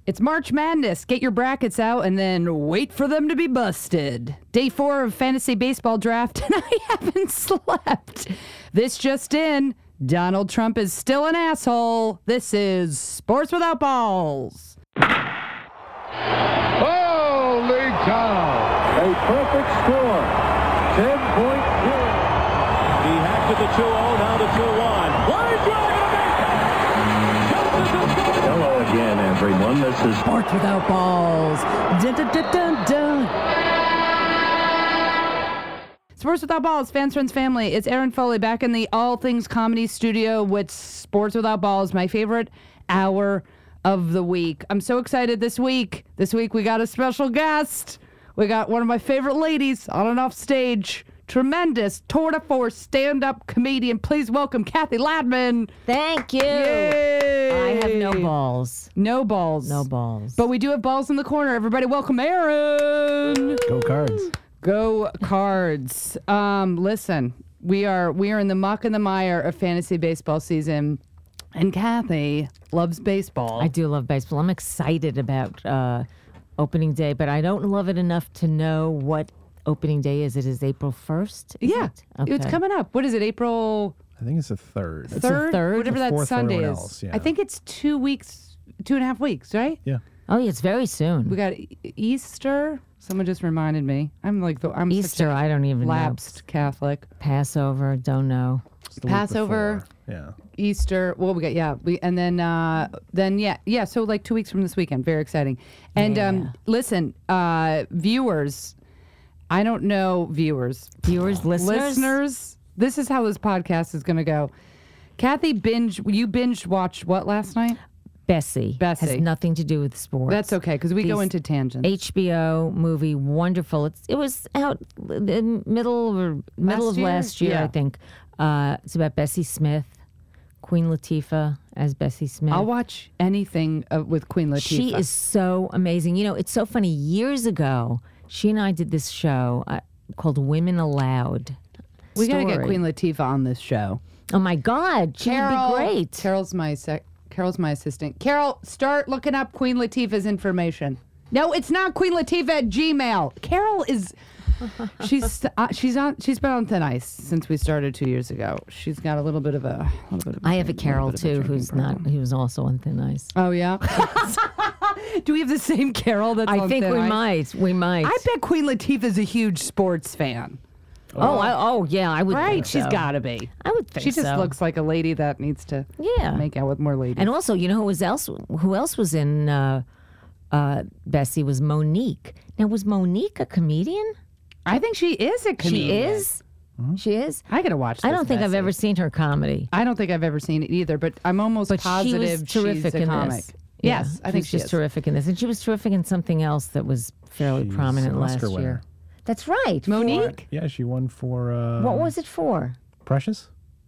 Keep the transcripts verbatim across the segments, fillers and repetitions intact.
It's March Madness. Get your brackets out and then wait for them to be busted. Day four of fantasy baseball draft, and I haven't slept. This just in, Donald Trump is still an asshole. This is Sports Without Balls. Holy cow! A perfect score. ten point two. He hacked to the two oh, now the two one. Line drive to the Hello again, everyone. This is Sports Without Balls. Dun, dun, dun, dun, dun. Sports Without Balls, fans, friends, family. It's Aaron Foley back in the All Things Comedy Studio with Sports Without Balls, my favorite hour of the week. I'm so excited this week. This week we got a special guest. We got one of my favorite ladies on and off stage. Tremendous tour de force stand-up comedian. Please welcome Kathy Ladman. Thank you. Yay. I have no balls. No balls. No balls. But we do have balls in the corner. Everybody welcome Aaron. Go Cards. Go Cards. Um, listen, we are we are in the muck and the mire of fantasy baseball season, and Kathy loves baseball. I do love baseball. I'm excited about uh, opening day, but I don't love it enough to know what opening day is. It is April first? Yeah, it? Okay. It's coming up. What is it, April I think it's the third. the third? third? Whatever The that fourth for Sunday everyone is. else, yeah. I think it's two weeks, two and a half weeks, right? Yeah. Oh, yeah, it's very soon. We got E- Easter. Someone just reminded me. I'm like the I'm Easter, such I don't a even lapsed Catholic. know. Passover, don't know. It's the week Passover. before. Yeah. Easter. Well, we got yeah, we and then uh, then yeah, yeah. So like two weeks from this weekend, very exciting. And Yeah. um, listen, uh, viewers, I don't know viewers, Viewers, listeners? listeners. This is how this podcast is going to go. Kathy binge. You binge watched what last night? Bessie. Bessie. Has nothing to do with sports. That's okay because we go These into tangents. H B O movie, wonderful. It's it was out in middle or middle Last of year? last year, Yeah. I think. Uh, it's about Bessie Smith, Queen Latifah as Bessie Smith. I'll watch anything uh, with Queen Latifah. She is so amazing. You know, it's so funny. Years ago, she and I did this show uh, called Women Aloud. We got to get Story. Queen Latifah on this show. Oh my God, she would be great. Carol's my sec. Carol's my assistant. Carol, start looking up Queen Latifah's information. No, it's not Queen Latifah at Gmail. Carol is. She's uh, she's on. She's been on thin ice since we started two years ago. She's got a little bit of a. a little bit of a I have a drink- Carol little bit of a too, drinking who's problem. not. He was also on thin ice. Oh yeah. Do we have the same Carol? That's I on think thin we ice? might. We might. I bet Queen Latifah's a huge sports fan. Oh, I, oh yeah, I would. Right? think She's so. got to be. I would think She just so. looks like a lady that needs to Yeah. make out with more ladies. And also, you know who was else? Who else was in uh, uh, Bessie? Was Monique. Now, was Monique a comedian? I think she is a comedian. She is. She is. I gotta watch. This, I don't think I've Bessie. ever seen her comedy. I don't think I've ever seen it either, but I'm almost But she positive was terrific she's a in comic. this. Yes, Yeah, I think she's she just is. terrific in this, and she was terrific in something else that was fairly She's prominent an last Oscar year. winner. That's right, Monique? Yeah, she won for. Uh, What was it for? Precious?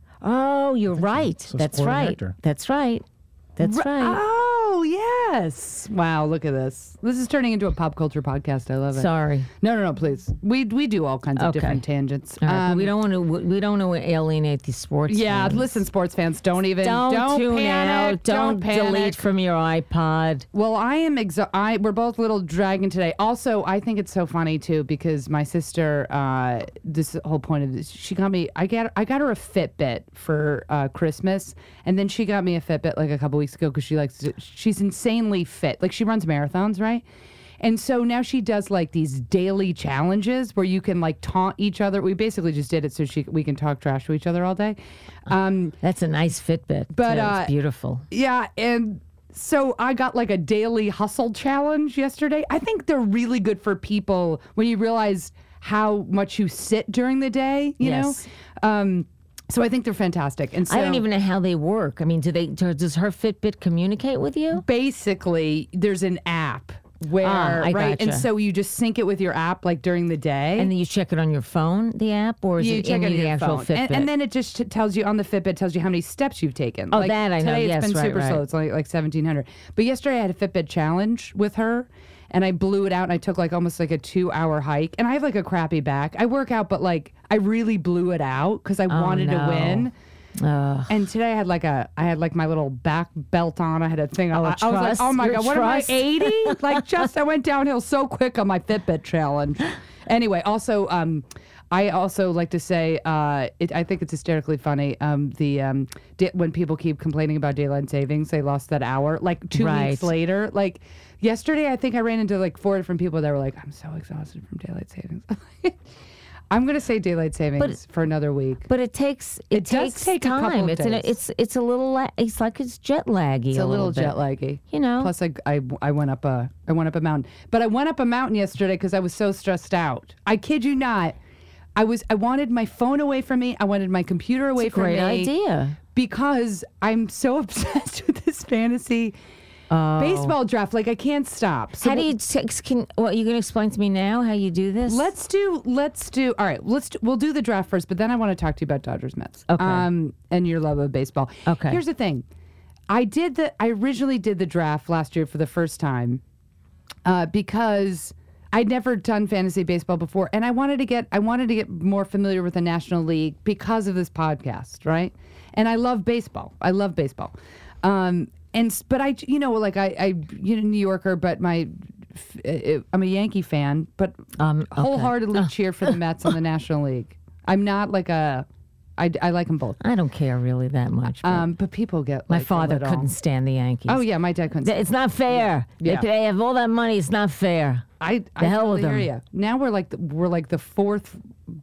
Oh, you're right. so That's supporting right. actor. That's right. That's R- right. Oh yes! Wow, look at this. This is turning into a pop culture podcast. I love it. Sorry. No, no, no, please. We we do all kinds of Okay. different tangents. All right, but Um, we don't want to. We don't want to alienate the sports. Yeah, fans. listen, sports fans, don't even Don't, don't tune panic. out. Don't, panic. delete from your iPod. Well, I am exo- I we're both a little dragging today. Also, I think it's so funny too because my sister, uh, this whole point of this, she got me. I got I got her a Fitbit for uh, Christmas, and then she got me a Fitbit like a couple weeks ago because she likes to, she's insanely fit. Like she runs marathons, right? And so now she does like these daily challenges where you can like taunt each other. We basically just did it so she we can talk trash to each other all day. Um, That's a nice Fitbit. But, too. uh, it's beautiful. Yeah, and so I got like a daily hustle challenge yesterday. I think they're really good for people when you realize how much you sit during the day, you Yes. know? Um, so I think they're fantastic. And so I don't even know how they work. I mean, do they? Does her Fitbit communicate with you? basically there's an app where Ah, I right and gotcha. so you just sync it with your app like during the day. And then you check it on your phone, the app, or is you it check in it on the your actual phone. Fitbit? And, and then it just t- tells you on the Fitbit, tells you how many steps you've taken. Oh, like, that I know. Today Yes, it's been right, super right. slow. It's only like seventeen hundred. But yesterday I had a Fitbit challenge with her, and I blew it out, and I took like almost like a two-hour hike. And I have like a crappy back. I work out, but like I really blew it out because I wanted to Oh, no. win. Ugh. And today I had like a, I had like my little back belt on. I had a thing. Oh, I, a I was like, trust? oh my Your god, what trust? am I, eighty? Like, just I went downhill so quick on my Fitbit challenge. Anyway, also, um, I also like to say, uh, it, I think it's hysterically funny. Um, the um, di- when people keep complaining about daylight savings, they lost that hour. Like two Right. weeks later, like yesterday, I think I ran into like four different people that were like, "I'm so exhausted from daylight savings." I'm gonna say daylight savings for another week. But it takes it, It does takes take a time. couple of it's an, days. it's it's a little la- it's like it's jet laggy. It's a little bit. jet laggy, You know? Plus, I, I I went up a I went up a mountain, but I went up a mountain yesterday because I was so stressed out. I kid you not. I was I wanted my phone away from me. I wanted my computer away It's a from great me. idea. Because I'm so obsessed with this fantasy baseball draft. Like I can't stop. So How do you t- can what you going to explain to me now how you do this? Let's do. Let's do. All right. Let's. Do, we'll do the draft first, but then I want to talk to you about Dodgers Mets. Okay. Um, and your love of baseball. Okay. Here's the thing. I did the. I originally did the draft last year for the first time, uh, because I'd never done fantasy baseball before, and I wanted to get. I wanted to get more familiar with the National League because of this podcast, right? And I love baseball. I love baseball. Um, and s- but I, you know, like I, I, you know, New Yorker, but my. f- uh, I'm a Yankee fan, but Um, okay. wholeheartedly cheer for the Mets in the National League. I'm not like a, I, I like them both. I don't care really that much. But Um, but people get my like, a father little- couldn't stand the Yankees. Oh yeah, my dad couldn't. Th- It's not fair. Yeah. They, they have all that money. It's not fair. I, I the hell totally with hear them. ya. Now we're like the, we're like the fourth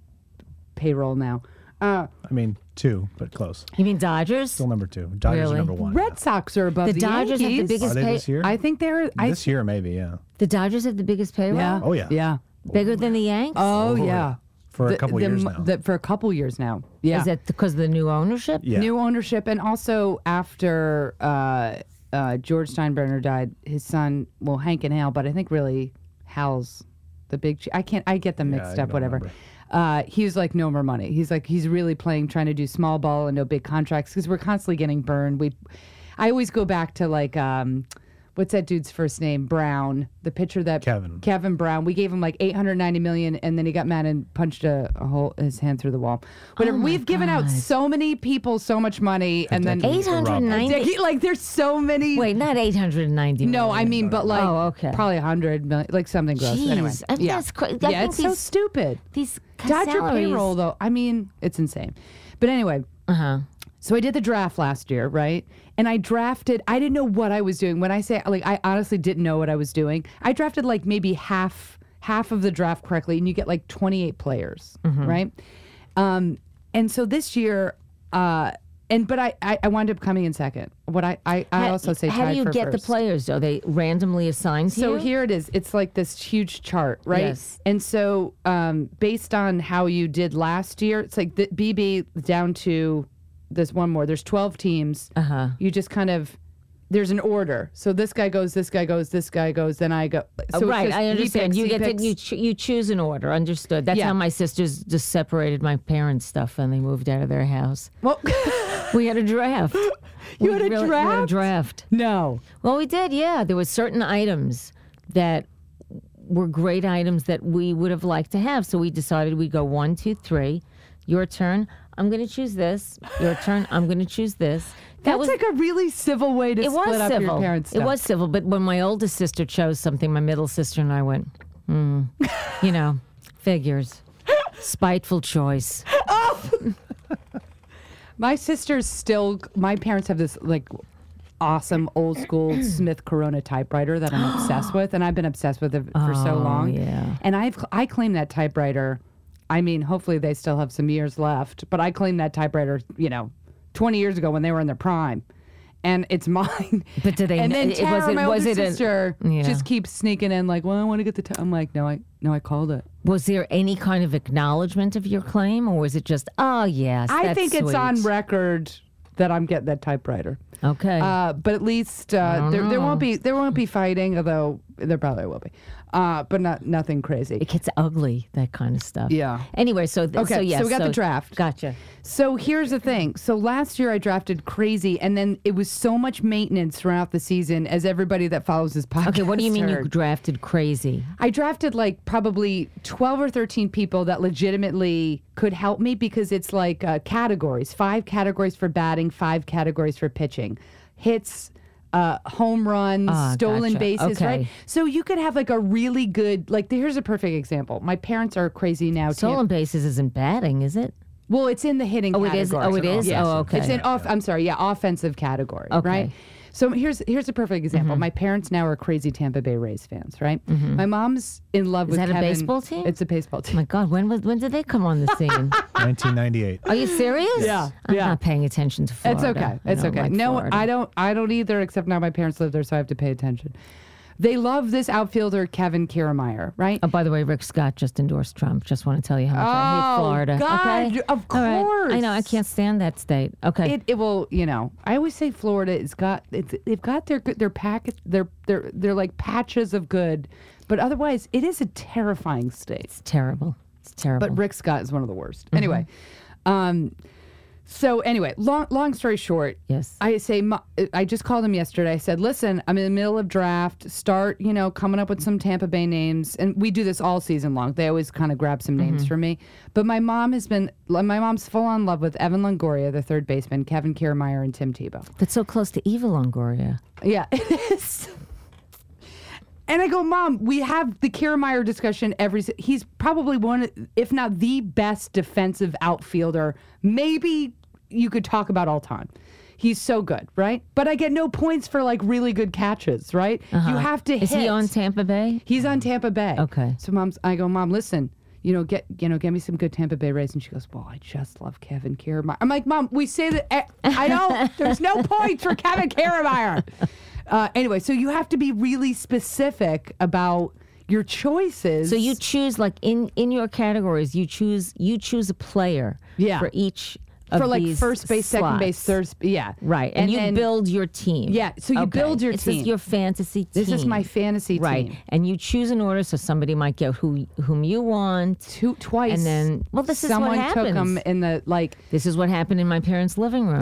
payroll now. Uh, I mean, two, but close. You mean Dodgers? Still number two. Dodgers Really? are number one. Red Sox are above The the, Dodgers have the Yankees. biggest Are they pay- this year? I think they're. I, this year, maybe, yeah. The Dodgers have the biggest payroll. yeah. Oh, yeah. Yeah. Bigger than the Yanks. Oh, Oh, yeah. yeah. For a The- couple the years m- now. the- for a couple years now. Yeah. Is that because of the new ownership? Yeah. New ownership, and also after uh, uh, George Steinbrenner died, his son, well, Hank and Hal, but I think really Hal's the big. Ch- I can't. I get them Yeah, mixed I up. don't Whatever. remember. Uh, he was like no more money. He's like he's really playing, trying to do small ball and no big contracts because we're constantly getting burned. We, I always go back to like. Um, What's that dude's first name? Brown, the pitcher that Kevin. Kevin Brown. We gave him like eight hundred ninety million, and then he got mad and punched a, a hole his hand through the wall. Whatever. Oh my We've given out God. so many people so much money, and then Decades. Eight hundred ninety. Dicky, like there's so many. Wait, not eight hundred ninety. no, I mean, but like Oh, okay. probably a hundred million, like something gross. Jeez, Anyway, I think yeah, that's cra- I yeah, think it's so these- stupid. These Dodger salaries. payroll, though. I mean, it's insane. But anyway, Uh huh. so I did the draft last year, right? And I drafted, I didn't know what I was doing. When I say, like, I honestly didn't know what I was doing. I drafted like maybe half half of the draft correctly, and you get like twenty-eight players, Mm-hmm. right? Um, and so this year, uh, and but I, I, I wound up coming in second. What I, I, I How- also say How tied do you for get the first. players? Are they randomly assigned to So you? here it is. It's like this huge chart, right? Yes. And so um, based on how you did last year, it's like the B B down to there's one more. There's twelve teams. Uh huh. You just kind of there's an order. So this guy goes, this guy goes, this guy goes, then I go. So it's Oh, right, just- I he understand. picks, you he get to, picks. you cho- you choose an order. Understood. That's Yeah. how my sisters just separated my parents' stuff when they moved out of their house. Well, We had a draft. You We had a really- We had a draft? draft. no. Well, we did. Yeah, there were certain items that were great items that we would have liked to have. So we decided we'd go one, two, three. Your turn. I'm going to choose this. Your turn. I'm going to choose this. That That's was like a really civil way to it split was up civil. your parents' It stuff. was civil, but when my oldest sister chose something, my middle sister and I went, hmm, you know, figures, spiteful choice. My sister's still. My parents have this like awesome old school Smith Corona typewriter that I'm obsessed with, and I've been obsessed with it for so Oh, long. yeah. And I've I claim that typewriter. I mean, hopefully they still have some years left, but I claim that typewriter, you know, twenty years ago when they were in their prime, and it's mine. But do they? And then it- Tara, was it? my Was older it? A, sister, Yeah. just keeps sneaking in like, well, I want to get the. T-. I'm like, no, I no, I called it. was there any kind of acknowledgement of your claim, or was it just, oh yes, I that's think it's sweet. on record that I'm getting that typewriter. Okay. Uh, but at least uh, there, there won't be there won't be fighting. Although there probably will be, uh, but not nothing crazy. It gets ugly, that kind of stuff. Yeah. Anyway, so th- Okay, so yes, so we got the draft. Gotcha. So here's the thing. So last year I drafted crazy, and then it was so much maintenance throughout the season, as everybody that follows this podcast. Okay, what do you mean you heard. drafted crazy? I drafted like probably twelve or thirteen people that legitimately could help me, because it's like uh, categories, five categories for batting, five categories for pitching, hits, uh, home runs, Ah, stolen gotcha. bases, Okay. right? So you could have like a really good, like here's a perfect example. My parents are crazy now. Stolen bases isn't batting, is it? Well, it's in the hitting Oh, it is? category. Oh, it is? Yes. Oh, okay. It's in off. I'm sorry. Yeah, offensive category. Okay. Right. So here's here's a perfect example. Mm-hmm. My parents now are crazy Tampa Bay Rays fans. Right. My mom's in love Is with that a Kevin. baseball team? It's a baseball team. My God, when was when did they come on the scene? nineteen ninety-eight. Are you serious? Yeah, I'm yeah. not paying attention to It's Florida. okay. I It's don't okay. like no, Florida. I don't. I don't either. Except now my parents live there, so I have to pay attention. They love this outfielder Kevin Kiermaier, right? Oh, by the way, Rick Scott just endorsed Trump. Just want to tell you how much I hate Oh, Florida. God, okay? of All right. course. I know. I can't stand that state. Okay. It, it will, you know. I always say Florida has got it's they've got their good their packet their their they're like patches of good, but otherwise it is a terrifying state. it's terrible. It's terrible. But Rick Scott is one of the worst. Mm-hmm. Anyway, um, so anyway, long long story short, Yes. I say "Mo- I just called him yesterday. I said, listen, I'm in the middle of draft. Start, you know, coming up with some Tampa Bay names, and we do this all season long. They always kind of grab some names for me. But my mom has been my mom's full on love with Evan Longoria, the third baseman, Kevin Kiermaier, and Tim Tebow. That's so close to Eva Longoria. Yeah, it is. And I go, Mom, we have the Kiermaier discussion every. se- He's probably one, if not the best defensive outfielder. Maybe you could talk about all time. He's so good, right? But I get no points for like really good catches, right? You have to Is hit. he on Tampa Bay? He's on Tampa Bay. Okay. So mom's, I go, Mom, listen, you know, get, you know, get me some good Tampa Bay Rays. And she goes, well, I just love Kevin Kiermaier. I'm like, Mom, we say that. eh, I don't. There's no points for Kevin Kiermaier. Uh, anyway, so you have to be really specific about your choices. So you choose like in in your categories, you choose you choose a player Yeah. for each of for like these first base, second base, slots. third. sp- Yeah. Right, and, you then- build your team. Yeah, so you Okay. build your this team. is your fantasy team. This is my fantasy right. team. And you choose an order, so somebody might get who whom you want. Two twice. And then, well, this is someone what happens. took them in the like. This is what happened in my parents' living room.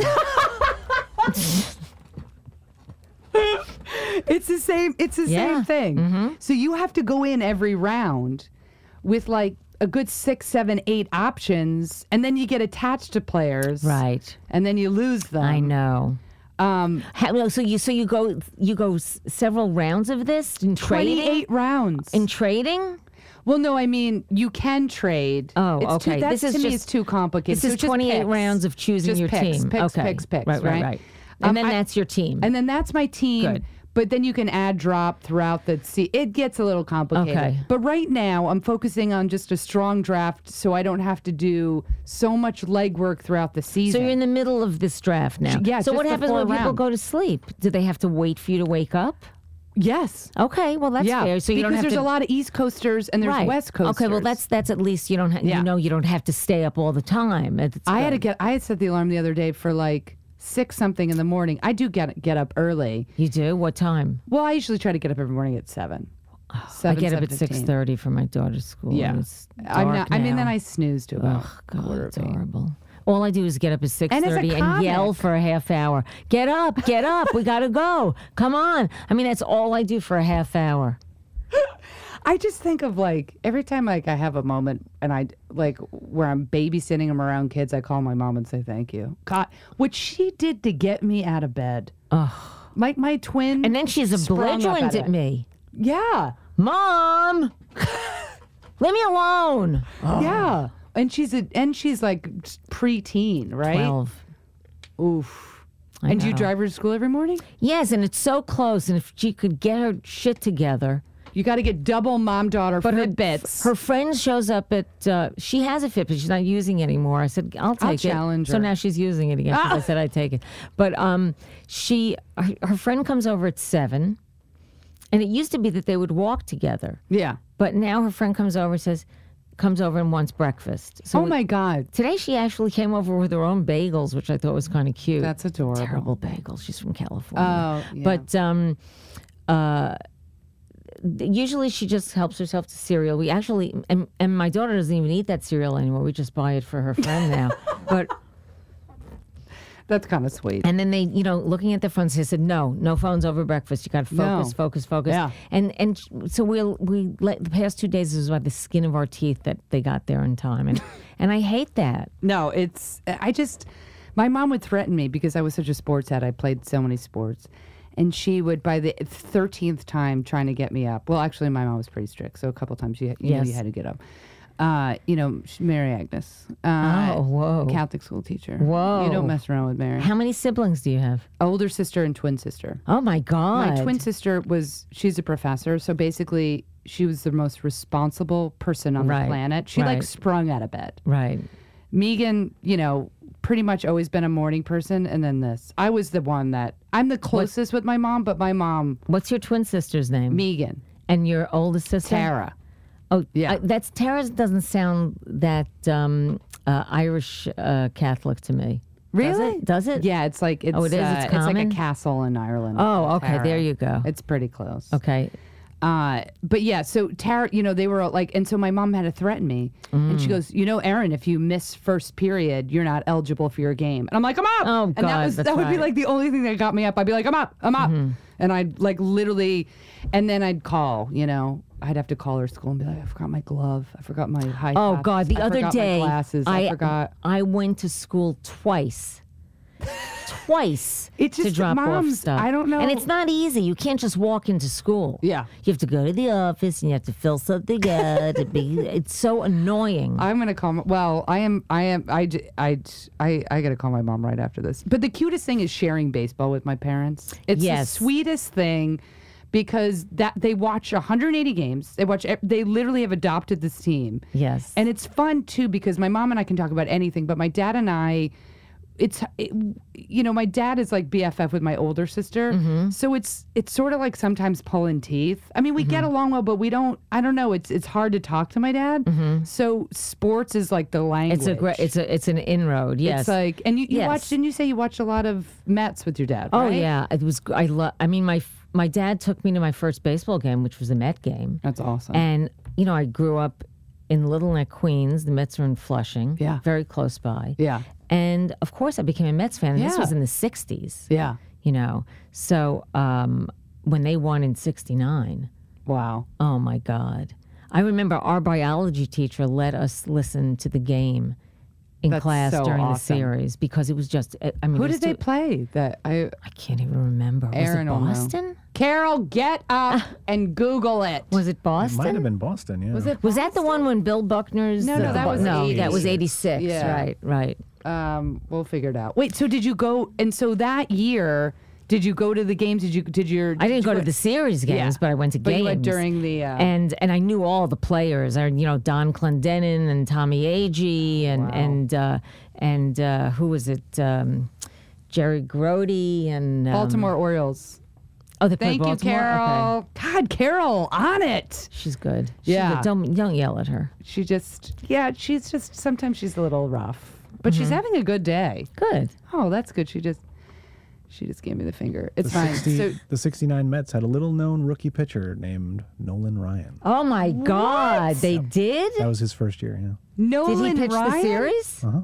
It's the same. It's the Yeah. same thing. So you have to go in every round with like a good six, seven, eight options, and then you get attached to players, Right. And then you lose them. I know. Um, How, well, so you so you go you go s- several rounds of this in trading. twenty-eight rounds. In trading. well, no, I mean you can trade. Oh, it's okay. Too, that This is to me just- is too complicated. This So is just twenty-eight picks. rounds of choosing Just your picks, team. Picks, okay. picks, picks. Right, right, right. And Um, then I- that's your team. And then that's my team. Good. But then you can add drop throughout the sea. It gets a little complicated. Okay. But right now, I'm focusing on just a strong draft so I don't have to do so much legwork throughout the so season. you're in the middle of this draft now. Yeah, So just what the happens four when people rounds. go to sleep? Do they have to wait for you to wake up? yes. Okay, well that's yeah. fair. So you because don't have there's to. a lot of East Coasters and there's right. West Coasters. Okay, well that's that's at least you don't ha- Yeah. you know you don't have to stay up all the time. It's I had to good. get. I had set the alarm the other day for like six something in the morning. I do get get up early. You do what time? Well, I usually try to get up every morning at seven. I Seven, get up at seven six fifteen. thirty for my daughter's school. Yeah. and It's I'm dark not. I mean, now. then I snooze to about Oh, God, quarter it's of eight. horrible. All I do is get up at six And as a thirty and yell comic- for a half hour. Get up, get up. We got to go. Come on. I mean, that's all I do for a half hour. I just think of like every time like I have a moment and I like where I'm babysitting them around kids, I call my mom and say thank you. God, what she did to get me out of bed. Ugh. Like my twin. And then she's a sprung up belligerent at at it. me. Yeah, Mom, leave me alone. yeah. And she's a and she's like preteen, right? twelve. Oof. I and do you know. drive her to school every morning? Yes, and it's so close. And if she could get her shit together. You got to get double mom daughter But her, Fitbits. her friend shows up at, uh, she has a Fitbit, she's not using it anymore. I said, I'll take I'll it. challenge So her. now she's using it again 'cause I said I'd take it. But um, she, her, her friend comes over at seven, and it used to be that they would walk together. yeah. But now her friend comes over and says, comes over and wants breakfast. So Oh my God. today she actually came over with her own bagels, which I thought was kind of cute. That's adorable. Terrible bagels. She's from California. Oh, yeah. But um, uh, usually she just helps herself to cereal. We actually, and, and my daughter doesn't even eat that cereal anymore. We just buy it for her friend now. But That's kind of sweet. and then they, you know, looking at their phones, they said, "No, no phones over breakfast. You got to focus, No. focus, focus." Yeah. And and so we'll we let the past two days is by the skin of our teeth that they got there in time, and and I hate that. No, it's I just my mom would threaten me because I was such a sports head. I played so many sports. And she would, by the thirteenth time, trying to get me up. Well, actually, my mom was pretty strict, so a couple times you, you know Yes. you had to get up. Uh, you know, she's Mary Agnes. Uh, Oh, whoa. Catholic school teacher. Whoa. You don't mess around with Mary. How many siblings do you have? Older sister and twin sister. Oh my God! My twin sister was, she's a professor, so basically she was the most responsible person on Right, the planet. She like right. sprung out of bed. Right. Megan, you know, pretty much always been a morning person, and then this. I was the one that, I'm the closest with my mom, but my mom, What's your twin sister's name? Megan, And your oldest sister? Tara. Oh, Yeah. yeah. That's Tara. Doesn't sound that um, uh, Irish uh, Catholic to me. Does Really? it? Does it? Yeah, it's like, it's, Oh, it is? uh, It's it's like a common? castle in Ireland. Oh, okay. Tara. There you go. It's pretty close. Okay. Uh, but yeah, so Tara, you know, they were like, and so my mom had to threaten me. And Mm. she goes, you know, Erin, if you miss first period, you're not eligible for your game. And I'm like, I'm up. Oh, and that God, was that's that would be right. like the only thing that got me up. I'd be like, I'm up, I'm up. Mm-hmm. And I'd like literally, and then I'd call, you know, I'd have to call her school and be like, I forgot my glove. I forgot my high Oh tops. God! The I other forgot my day, glasses. I, forgot. I went to school twice. Twice It to just- drop off moms, stuff. I don't know. And it's not easy. You can't just walk into school. Yeah. You have to go to the office and you have to fill something out. to be, it's so annoying. I'm gonna call. My, well, I am. I am. I. j- I. j- I. I gotta call my mom right after this. But the cutest thing is sharing baseball with my parents. It's Yes. the sweetest thing because that they watch one hundred eighty games. They watch. ev- They literally have adopted this team. Yes. And it's fun too because my mom and I can talk about anything, but my dad and I. It's it, you know my dad is like B F F with my older sister, Mm-hmm. so it's it's sort of like sometimes pulling teeth. I mean, we get Mm-hmm. along well, but we don't. I don't know. It's it's hard to talk to my dad. So sports is like the language. Mm-hmm. it's a great. It's a. It's an inroad. Yes. It's like, and you, you Yes. watched. Didn't you say you watched a lot of Mets with your dad? oh right? yeah. It was. I love. I mean, my f- my dad took me to my first baseball game, which was a Met game, That's awesome. and you know I grew up in Little Neck, Queens. The Mets are in Flushing. Yeah. Very close by. yeah, And of course, I became a Mets fan. And This Yeah. was in the sixties. yeah. You know, so um, when they won in sixty-nine, Wow. oh my God. I remember our biology teacher let us listen to the game in That's class so during the awesome. series because it was just, I mean, Who it was did they too- play? That I. I can't even remember. Aaron will know. Was it Boston? Carol, get up and Google it. Was it It Boston? might have been Boston, yeah. Was it? Was that the one when Bill Buckner's? No, no, uh, that Bo- was no, that was eighty-six. eighty-six. Yeah. Right, right. Um, we'll figure it out. Wait, so did you go? And so that year, did you go to the games? Did you? Did your? I didn't did go you to the series games, Yeah. but I went to But games. you went during the. Uh, and and I knew all the players. I you know Don Clendenin and Tommy Agee and Wow. and uh, and uh, who was it? Um, Jerry Grody and um, Baltimore Orioles. Oh, they played Thank you, Baltimore? Carol. Okay. God, Carol, on it. She's good. She's Yeah. good. Don't don't yell at her. She just, yeah, she's just, sometimes she's a little rough, but Mm-hmm. she's having a good day. Good. Oh, that's good. She just, she just gave me the finger. It's The, fine. sixty, So, the sixty-nine Mets had a little known rookie pitcher named Nolan Ryan. Oh my God, they did. That was his first year, yeah. Nolan Did he pitch Ryan? the series? Uh-huh.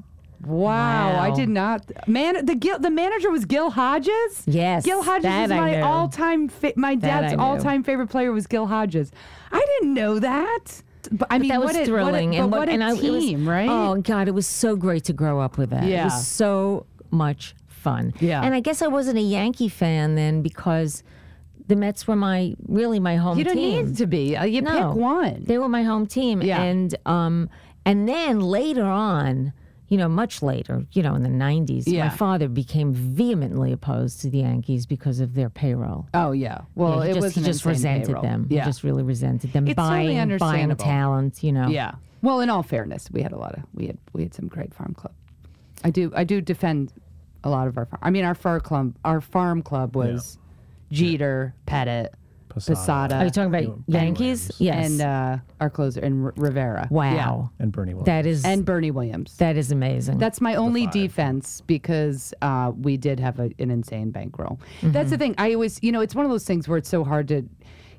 Wow, I Wow. did not. Man, the Gil, the manager was Gil Hodges. Yes, Gil Hodges that is I my knew. all-time. Fa- my That dad's I knew. all-time favorite player was Gil Hodges. I didn't know that. But I mean, That was what a, thrilling, What a, and but what, what a and I, it was- team, right? Oh God, it was so great to grow up with that. It Yeah. was so much fun. Yeah. and I guess I wasn't a Yankee fan then because the Mets were my really my home you don't team. need to be. Uh, You No. pick one. They were my home team. Yeah. And um and then later on, you know, much later, you know, in the nineties, Yeah. my father became vehemently opposed to the Yankees because of their payroll. Oh yeah. Well, Yeah, he it just, was he an just insane resented payroll. them. Yeah. He just really resented them It's totally buying buying understandable. talent, you know. Yeah. Well, in all fairness, we had a lot of we had we had some great farm club. I do I do defend a lot of our farm. I mean, our farm club our farm club was Jeter, Pettit, Posada. Posada, Are you talking about You know, Yankees? Williams. Yes. and uh, our closer and R- Rivera. wow. And Bernie Williams. That is Yeah. And Bernie Williams. that is amazing. That's my only five. defense because uh, we did have a, an insane bankroll. That's the thing. I always, you know, it's one of those things where it's so hard to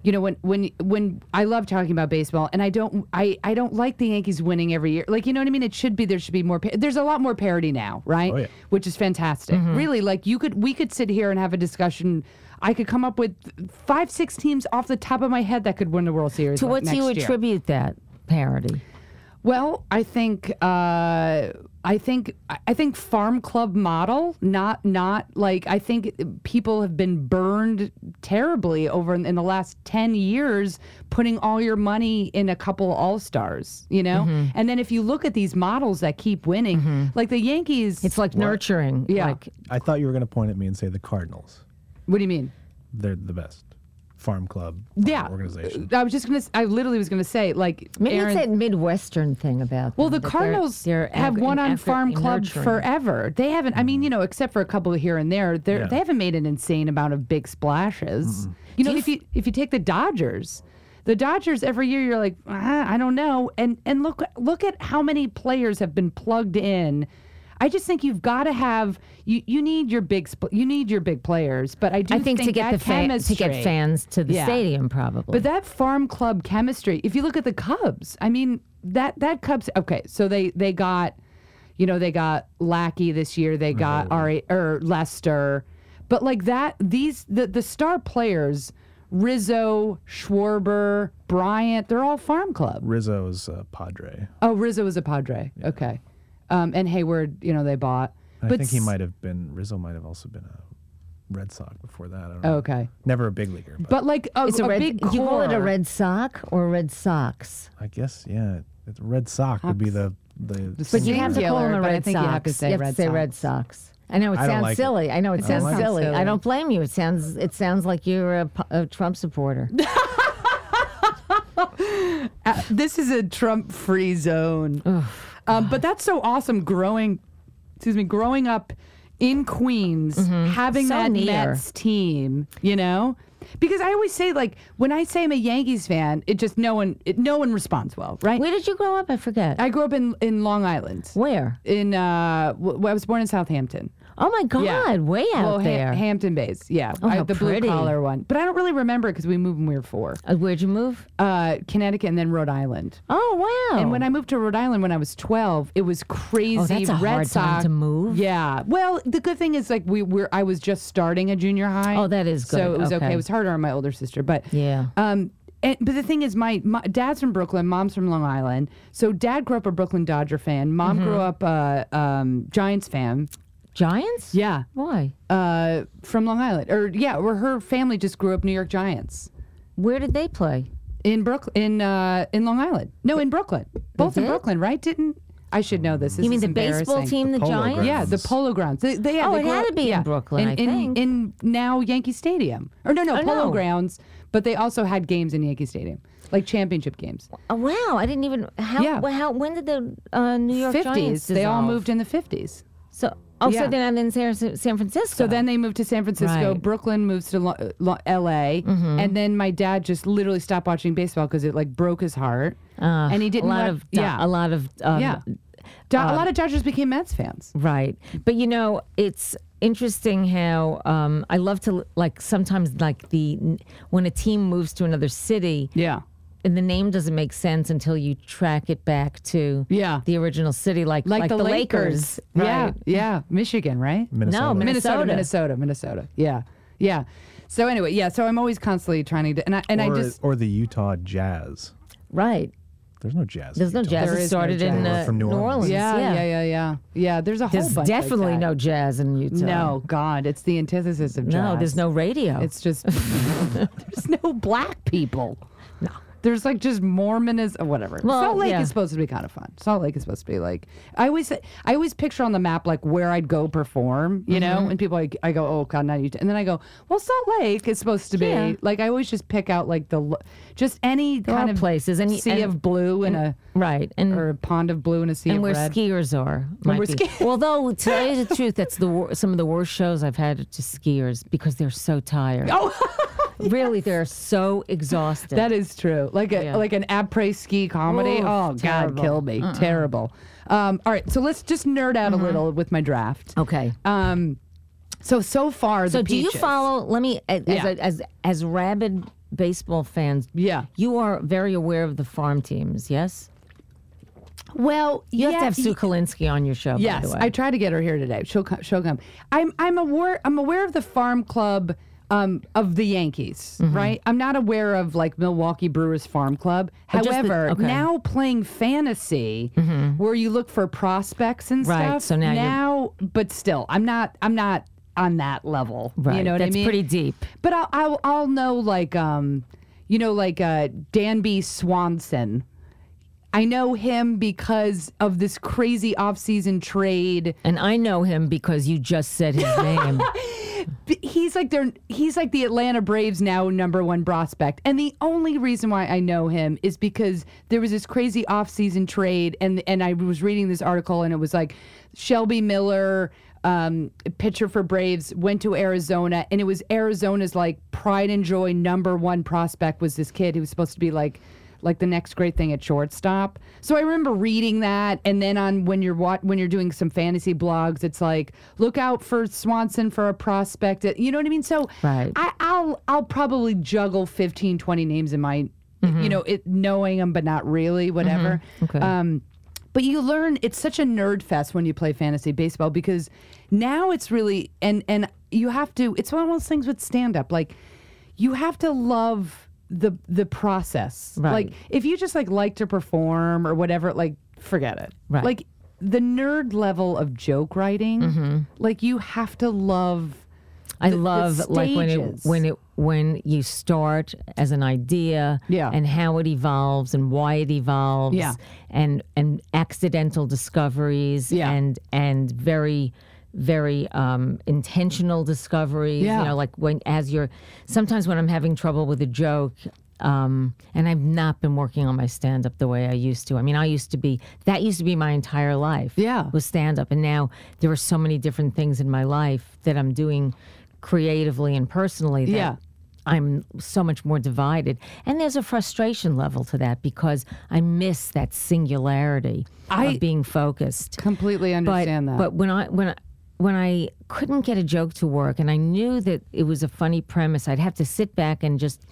you know, when when when I love talking about baseball, and I don't I, I don't like the Yankees winning every year. Like, you know what I mean? It should be there should be more. Pa- There's a lot more parity now, right? Oh, yeah. Which is fantastic. Really, like you could we could sit here and have a discussion. I could come up with five six teams off the top of my head that could win the World Series. To like, what do next you year. attribute that parity? Well, I think uh, I think I think farm club model, not not like I think people have been burned terribly over in, in the last ten years, putting all your money in a couple all stars, you know. Mm-hmm. And then if you look at these models that keep winning, like the Yankees, It's like nurturing. Yeah. Like, I thought you were going to point at me and say the Cardinals. what do you mean? They're the best farm club Yeah, organization. I was just gonna. I literally was gonna say like maybe Aaron, it's that Midwestern thing about Well, them, the that they're- Cardinals they're have ag- won on effort Farm in Club nurturing. forever. They haven't. I mean, you know, except for a couple here and there, they Yeah. they haven't made an insane amount of big splashes. You know, if you if you take the Dodgers, the Dodgers every year you're like, ah, I don't know, and and look look at how many players have been plugged in. I just think you've got to have you. You need your big sp- you need your big players, but I do I think, to get that the fan, to chemistry, get fans to the Yeah. stadium, probably. But that farm club chemistry, if you look at the Cubs, I mean, that that Cubs, okay, so they they got, you know, they got Lackey this year, they got Ari or Lester, but like that, these the the star players, Rizzo, Schwarber, Bryant, they're all farm club. Rizzo's uh, Padre. Oh, Rizzo was a Padre, okay, um, and Hayward, you know, they bought. I but think he s- might have been, Rizzo might have also been a Red Sox before that. I don't Oh, know. okay, Never a big leaguer, but, but like a, it's a, a red. big Do you call it a core. Red Sock or Red Sox? I guess, yeah. It's Red Sox would be the. the But But you have to call Singular, them a but I Red think Sox. you have to say Red say Sox. Red Sox. I know it I don't sounds like it. silly. I know it It sounds sounds silly. silly. I don't blame you. It sounds it sounds like you're a, pu- a Trump supporter. Uh, this is a Trump-free zone. um, but that's so awesome. Growing, excuse me, growing up in Queens, having Mm-hmm. So that near. Mets team, you know, because I always say like when I say I'm a Yankees fan, it just no one, it, no one responds well, right? Where did you grow up? I forget. I grew up in in Long Island. Where? In uh, w- I was born in Southampton. Oh my God! Yeah. Way out well, Ha- there. Hampton Bays, yeah, Oh, I- how the pretty. blue collar one. But I don't really remember it because we moved when we were four. Uh, where'd you move? Uh, Connecticut and then Rhode Island. Oh wow! And when I moved to Rhode Island when I was twelve, it was crazy. Oh, that's a Red hard time Sox. to move. Yeah. Well, the good thing is like we were. I was just starting a junior high. Oh, that is So good. it was okay. Okay. It was harder on my older sister, but Yeah. Um. And, but the thing is, my, my dad's from Brooklyn, mom's from Long Island. So dad grew up a Brooklyn Dodger fan. Mom Mm-hmm. grew up a um, Giants fan. Giants? Yeah. Why? Uh, from Long Island, or yeah, where her family just grew up New York Giants. Where did they play? In Brooklyn, in uh, in Long Island. No, in Brooklyn. Both in did? Brooklyn, right? Didn't I should know this? This You mean is the baseball embarrassing. team, the, Polo Giants? Grounds. Yeah, the Polo Grounds. They, they, yeah, Oh, they it grew had up- to be in yeah. Brooklyn, In, I in, think. in now Yankee Stadium, or no, no, Oh, Polo no. Grounds. But they also had games in Yankee Stadium, like championship games. Oh, wow! I didn't even. How? Yeah. well, how? When did the uh, New York Giants Fifties. They all dissolve? moved in the fifties. So, oh, Yeah. so they're not in San, San Francisco. So then they moved to San Francisco. Right. Brooklyn moves to Lo- Lo- L A, Mm-hmm. and then my dad just literally stopped watching baseball because it like broke his heart, Uh, and he didn't. A lot want- of. Do- yeah, A lot of. Um, yeah. Do- a lot of Dodgers became Mets fans. Right. But you know, it's interesting how um, I love to like sometimes like the when a team moves to another city Yeah. and the name doesn't make sense until you track it back to Yeah. the original city, like Like, the, Lakers. Yeah, Right. yeah. Michigan, right? Minnesota. No, Minnesota, Minnesota. Minnesota, Minnesota. Yeah, yeah. So anyway, yeah. So I'm always constantly trying to, and I and or, I just or the Utah Jazz. Right. There's no jazz. in There's no Utah. jazz. There It is no started in jazz. uh, From New New Orleans. Orleans. yeah, yeah, yeah, yeah, yeah. There's a whole There's bunch definitely like that. no jazz in Utah. No, God, it's the antithesis of jazz. No, there's no radio. It's just there's no black people. No. There's like just Mormonism, or whatever. Well, Salt Lake yeah. is supposed to be kind of fun. Salt Lake is supposed to be like I always say, I always picture on the map like where I'd go perform, you Mm-hmm. know, and people like I go, oh God, not Utah, and then I go, well, Salt Lake is supposed to be Yeah. like I always just pick out like the lo- just any There kind are of places, and- sea and- of blue and a right. And or a pond of blue and a sea and of where red. skiers are. might where be. ski- Although, to tell you the truth, that's the wor- some of the worst shows I've had to skiers because they're so tired. Oh. Really, they're so exhausted. That is true. Like a Yeah. like an après ski comedy. Oof, oh God, terrible. kill me. Terrible. Um, all right, so let's just nerd out a little with my draft. okay. Um, so so far, So, the do you Peaches. follow? Let me as Yeah. as as rabid baseball fans, Yeah. you are very aware of the farm teams, yes? Well, You have yeah, to have Sue y- Kalinsky on your show, by Yes, the way. I tried to get her here today. She'll come. She'll come. I'm I'm aware. I'm aware of the farm club um, of the Yankees, Mm-hmm. right? I'm not aware of like Milwaukee Brewers Farm Club. Oh, just the- However, okay. now playing fantasy, where you look for prospects and Right, stuff. so now you're- now, but still, I'm not. I'm not on that level. right. You know what That's I mean? pretty deep. But I'll, I'll I'll know like um, you know like uh, Danby Swanson. I know him because of this crazy off-season trade. And I know him because you just said his name. B- He's like their he's like the Atlanta Braves now number one prospect. And the only reason why I know him is because there was this crazy off-season trade and and I was reading this article and it was like Shelby Miller, um, pitcher for Braves, went to Arizona and it was Arizona's like pride and joy number one prospect was this kid who was supposed to be like like the next great thing at shortstop. So I remember reading that, and then on when you're wa- when you're doing some fantasy blogs, it's like look out for Swanson for a prospect. You know what I mean? So Right. I, I'll I'll probably juggle fifteen, twenty names in my, you know, it knowing them but not really, whatever. Okay. Um, but you learn it's such a nerd fest when you play fantasy baseball because now it's really and and you have to. It's one of those things with stand up, like you have to love the the process. Right. Like if you just like like to perform or whatever, like forget it. Right. Like the nerd level of joke writing, like you have to love I the- the love like when it stages. when it when you start as an idea Yeah. and how it evolves and why it evolves Yeah. and and accidental discoveries Yeah. and and very very um, intentional discoveries. Yeah. You know, like when as you're sometimes when I'm having trouble with a joke. Um, and I've not been working on my stand up the way I used to. I mean, I used to be, that used to be my entire life. Yeah. Was stand up. And now there are so many different things in my life that I'm doing creatively and personally that Yeah. I'm so much more divided. And there's a frustration level to that because I miss that singularity I of being focused. completely But, understand that. but when I when I, when I couldn't get a joke to work and I knew that it was a funny premise, I'd have to sit back and just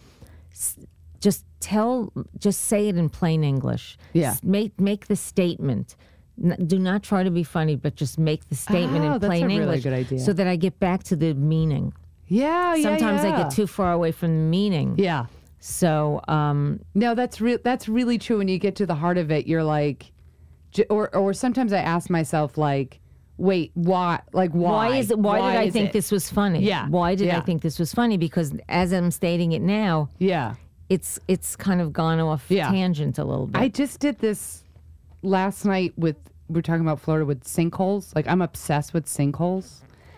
just tell, just say it in plain English. Yeah. S- Make make the statement. N- do not try to be funny, but just make the statement Oh, in that's plain a really English, good idea. so that I get back to the meaning. yeah, yeah, Sometimes yeah. I get too far away from the meaning. Yeah. So um, No, that's real. That's really true. When you get to the heart of it, you're like, j- or or sometimes I ask myself like, wait, why? Like why? why is it? Why, did I is think it? this was funny? Yeah, Why did I yeah. think this was funny? Because as I'm stating it now, Yeah. it's it's kind of gone off Yeah. tangent a little bit. I just did this last night with we we're talking about Florida with sinkholes. Like I'm obsessed with sinkholes,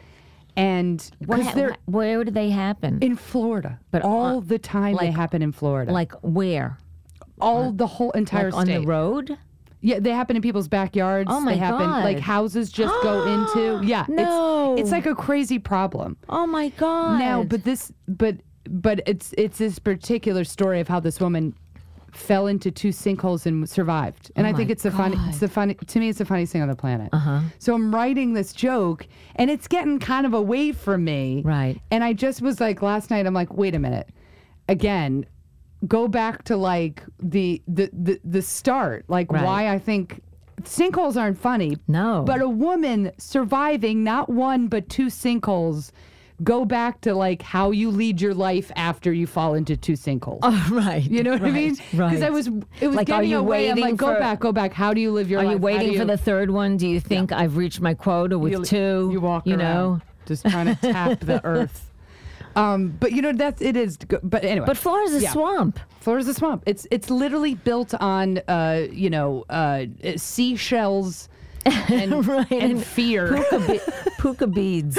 and What because ha- they're where do they happen? in Florida, But all on- the time they like- happen in Florida. Like where? all the whole entire Like on state. the road? Yeah, they happen in people's backyards. Oh, my they happen like God. houses just go into. Yeah, No. it's it's like a crazy problem. Oh my God! Now, but this, but but it's it's this particular story of how this woman fell into two sinkholes and survived. And Oh I think my it's the funny, it's the funny to me. It's the funniest thing on the planet. Uh-huh. So I'm writing this joke, and it's getting kind of away from me. Right. And I just was like last night. I'm like, wait a minute, again. Go back to like the the the, the start, like Right. why I think sinkholes aren't funny. No. But a woman surviving not one but two sinkholes, go back to like how you lead your life after you fall into two sinkholes. Oh, right. You know what I right, mean? Right. Because I was, it was Like, are getting you away. I'm waiting like, go for- back, go back. How do you live your Are life? you How waiting do for you- the third one? Do you think I've reached my quota with you, two? You walk You around, know. just trying to tap the earth. Um, but you know that's it is. go- But anyway, But Florida's a Yeah. swamp. Florida's a swamp. It's it's literally built on uh, you know uh, seashells and, Right, and and fear. Puka, be- puka beads.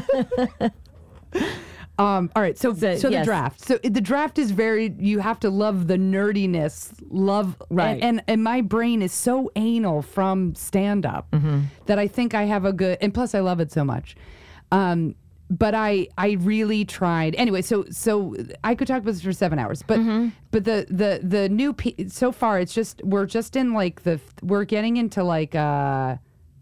Um, all right, so So, so, the yes. draft. So the draft is very. You have to love the nerdiness. Love Right. And and, and my brain is so anal from stand up Mm-hmm. that I think I have a good. And plus, I love it so much. Um, but I I really tried anyway. So so I could talk about this for seven hours. But Mm-hmm. but the the the new pe- so far it's just we're just in like the we're getting into like uh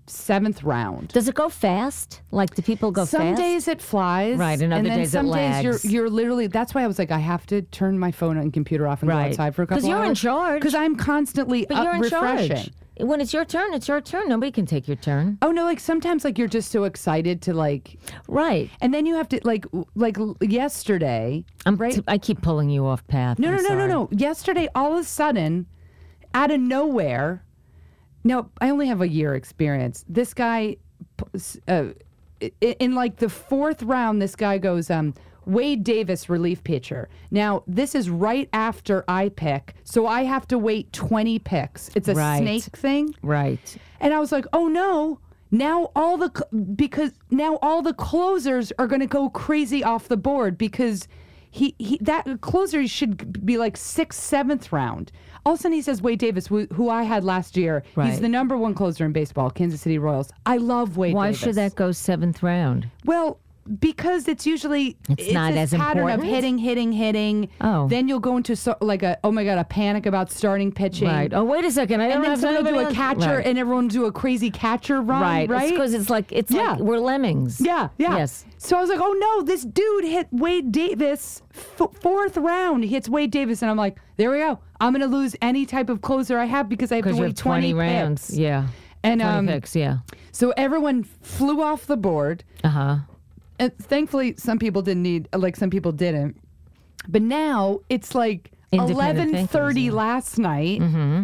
seventh round. Does it go fast? Like, do people go Some fast? days it flies, Right, and other then days it some days lags. you're you're literally. That's why I was like, I have to turn my phone and computer off and Right. go outside for a couple. 'Cause you're in hours. charge. Because I'm constantly But up you're in refreshing. charge. When it's your turn, it's your turn. Nobody can take your turn. Oh no! Like sometimes, like you're just so excited to like, Right. and then you have to like like l- yesterday. I'm right? t- I keep pulling you off path. No, I'm no, no, no, sorry. no. Yesterday, all of a sudden, out of nowhere, no, I only have a year experience. This guy, uh, i- in like the fourth round, this guy goes, um, Wade Davis, relief pitcher. Now, this is right after I pick, so I have to wait twenty picks. It's a Right. snake thing. Right. And I was like, oh no. Now all the cl- because now all the closers are going to go crazy off the board because he, he that closer should be like sixth, seventh round. All of a sudden he says Wade Davis, who, who I had last year. He's Right. the number one closer in baseball, Kansas City Royals. I love Wade Why Davis. should that go seventh round? Well, because it's usually It's not this as pattern important? of hitting, hitting, hitting. Oh. Then you'll go into so, like a oh my god, a panic about starting pitching. Right. Oh, wait a second. I And don't then have someone will do anybody a else- catcher, Right. and everyone do a crazy catcher run. Right. Right. Because it's like it's Yeah. like we're lemmings. Yeah, yeah. Yes. So I was like, oh no, this dude hit Wade Davis f- fourth round. He hits Wade Davis, and I'm like, there we go. I'm gonna lose any type of closer I have because I have to Because you wait have twenty, twenty rounds. picks. Yeah. And twenty um, picks. Yeah. so everyone flew off the board. Uh huh. And thankfully, some people didn't need, like some people didn't. But now it's like Independent eleven thirty thinkers, yeah. last night,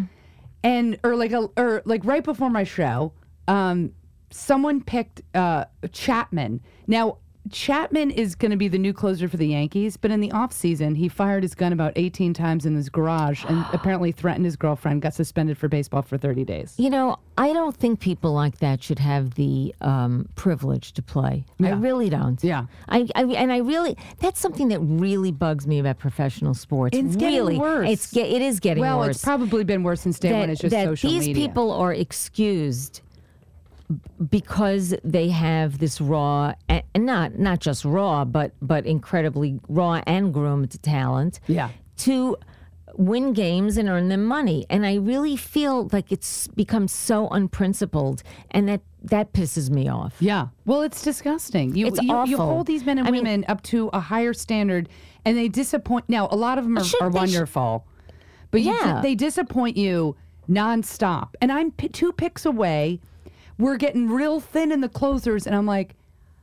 and or like a or like right before my show, um, someone picked uh, Chapman. Now Chapman is going to be the new closer for the Yankees, but in the offseason, he fired his gun about eighteen times in his garage and apparently threatened his girlfriend, got suspended for baseball for thirty days. You know, I don't think people like that should have the um, privilege to play. I Yeah. really don't. Yeah. I, I and I really that's something that really bugs me about professional sports. It's getting really, worse. It's ge- it is getting Well, worse. it's probably been worse since day that, one. It's just that social these media. people are excused because they have this raw and not not just raw, but but incredibly raw and groomed talent. Yeah. To win games and earn them money. And I really feel like it's become so unprincipled, and that that pisses me off. Yeah. Well, it's disgusting. You, It's you, you awful. hold these men and I mean- women up to a higher standard, and they disappoint. Now, a lot of them are, Should- are they should- wonderful, but you, Yeah. they disappoint you nonstop. And I'm p- two picks away. We're getting real thin in the closers, and I'm like,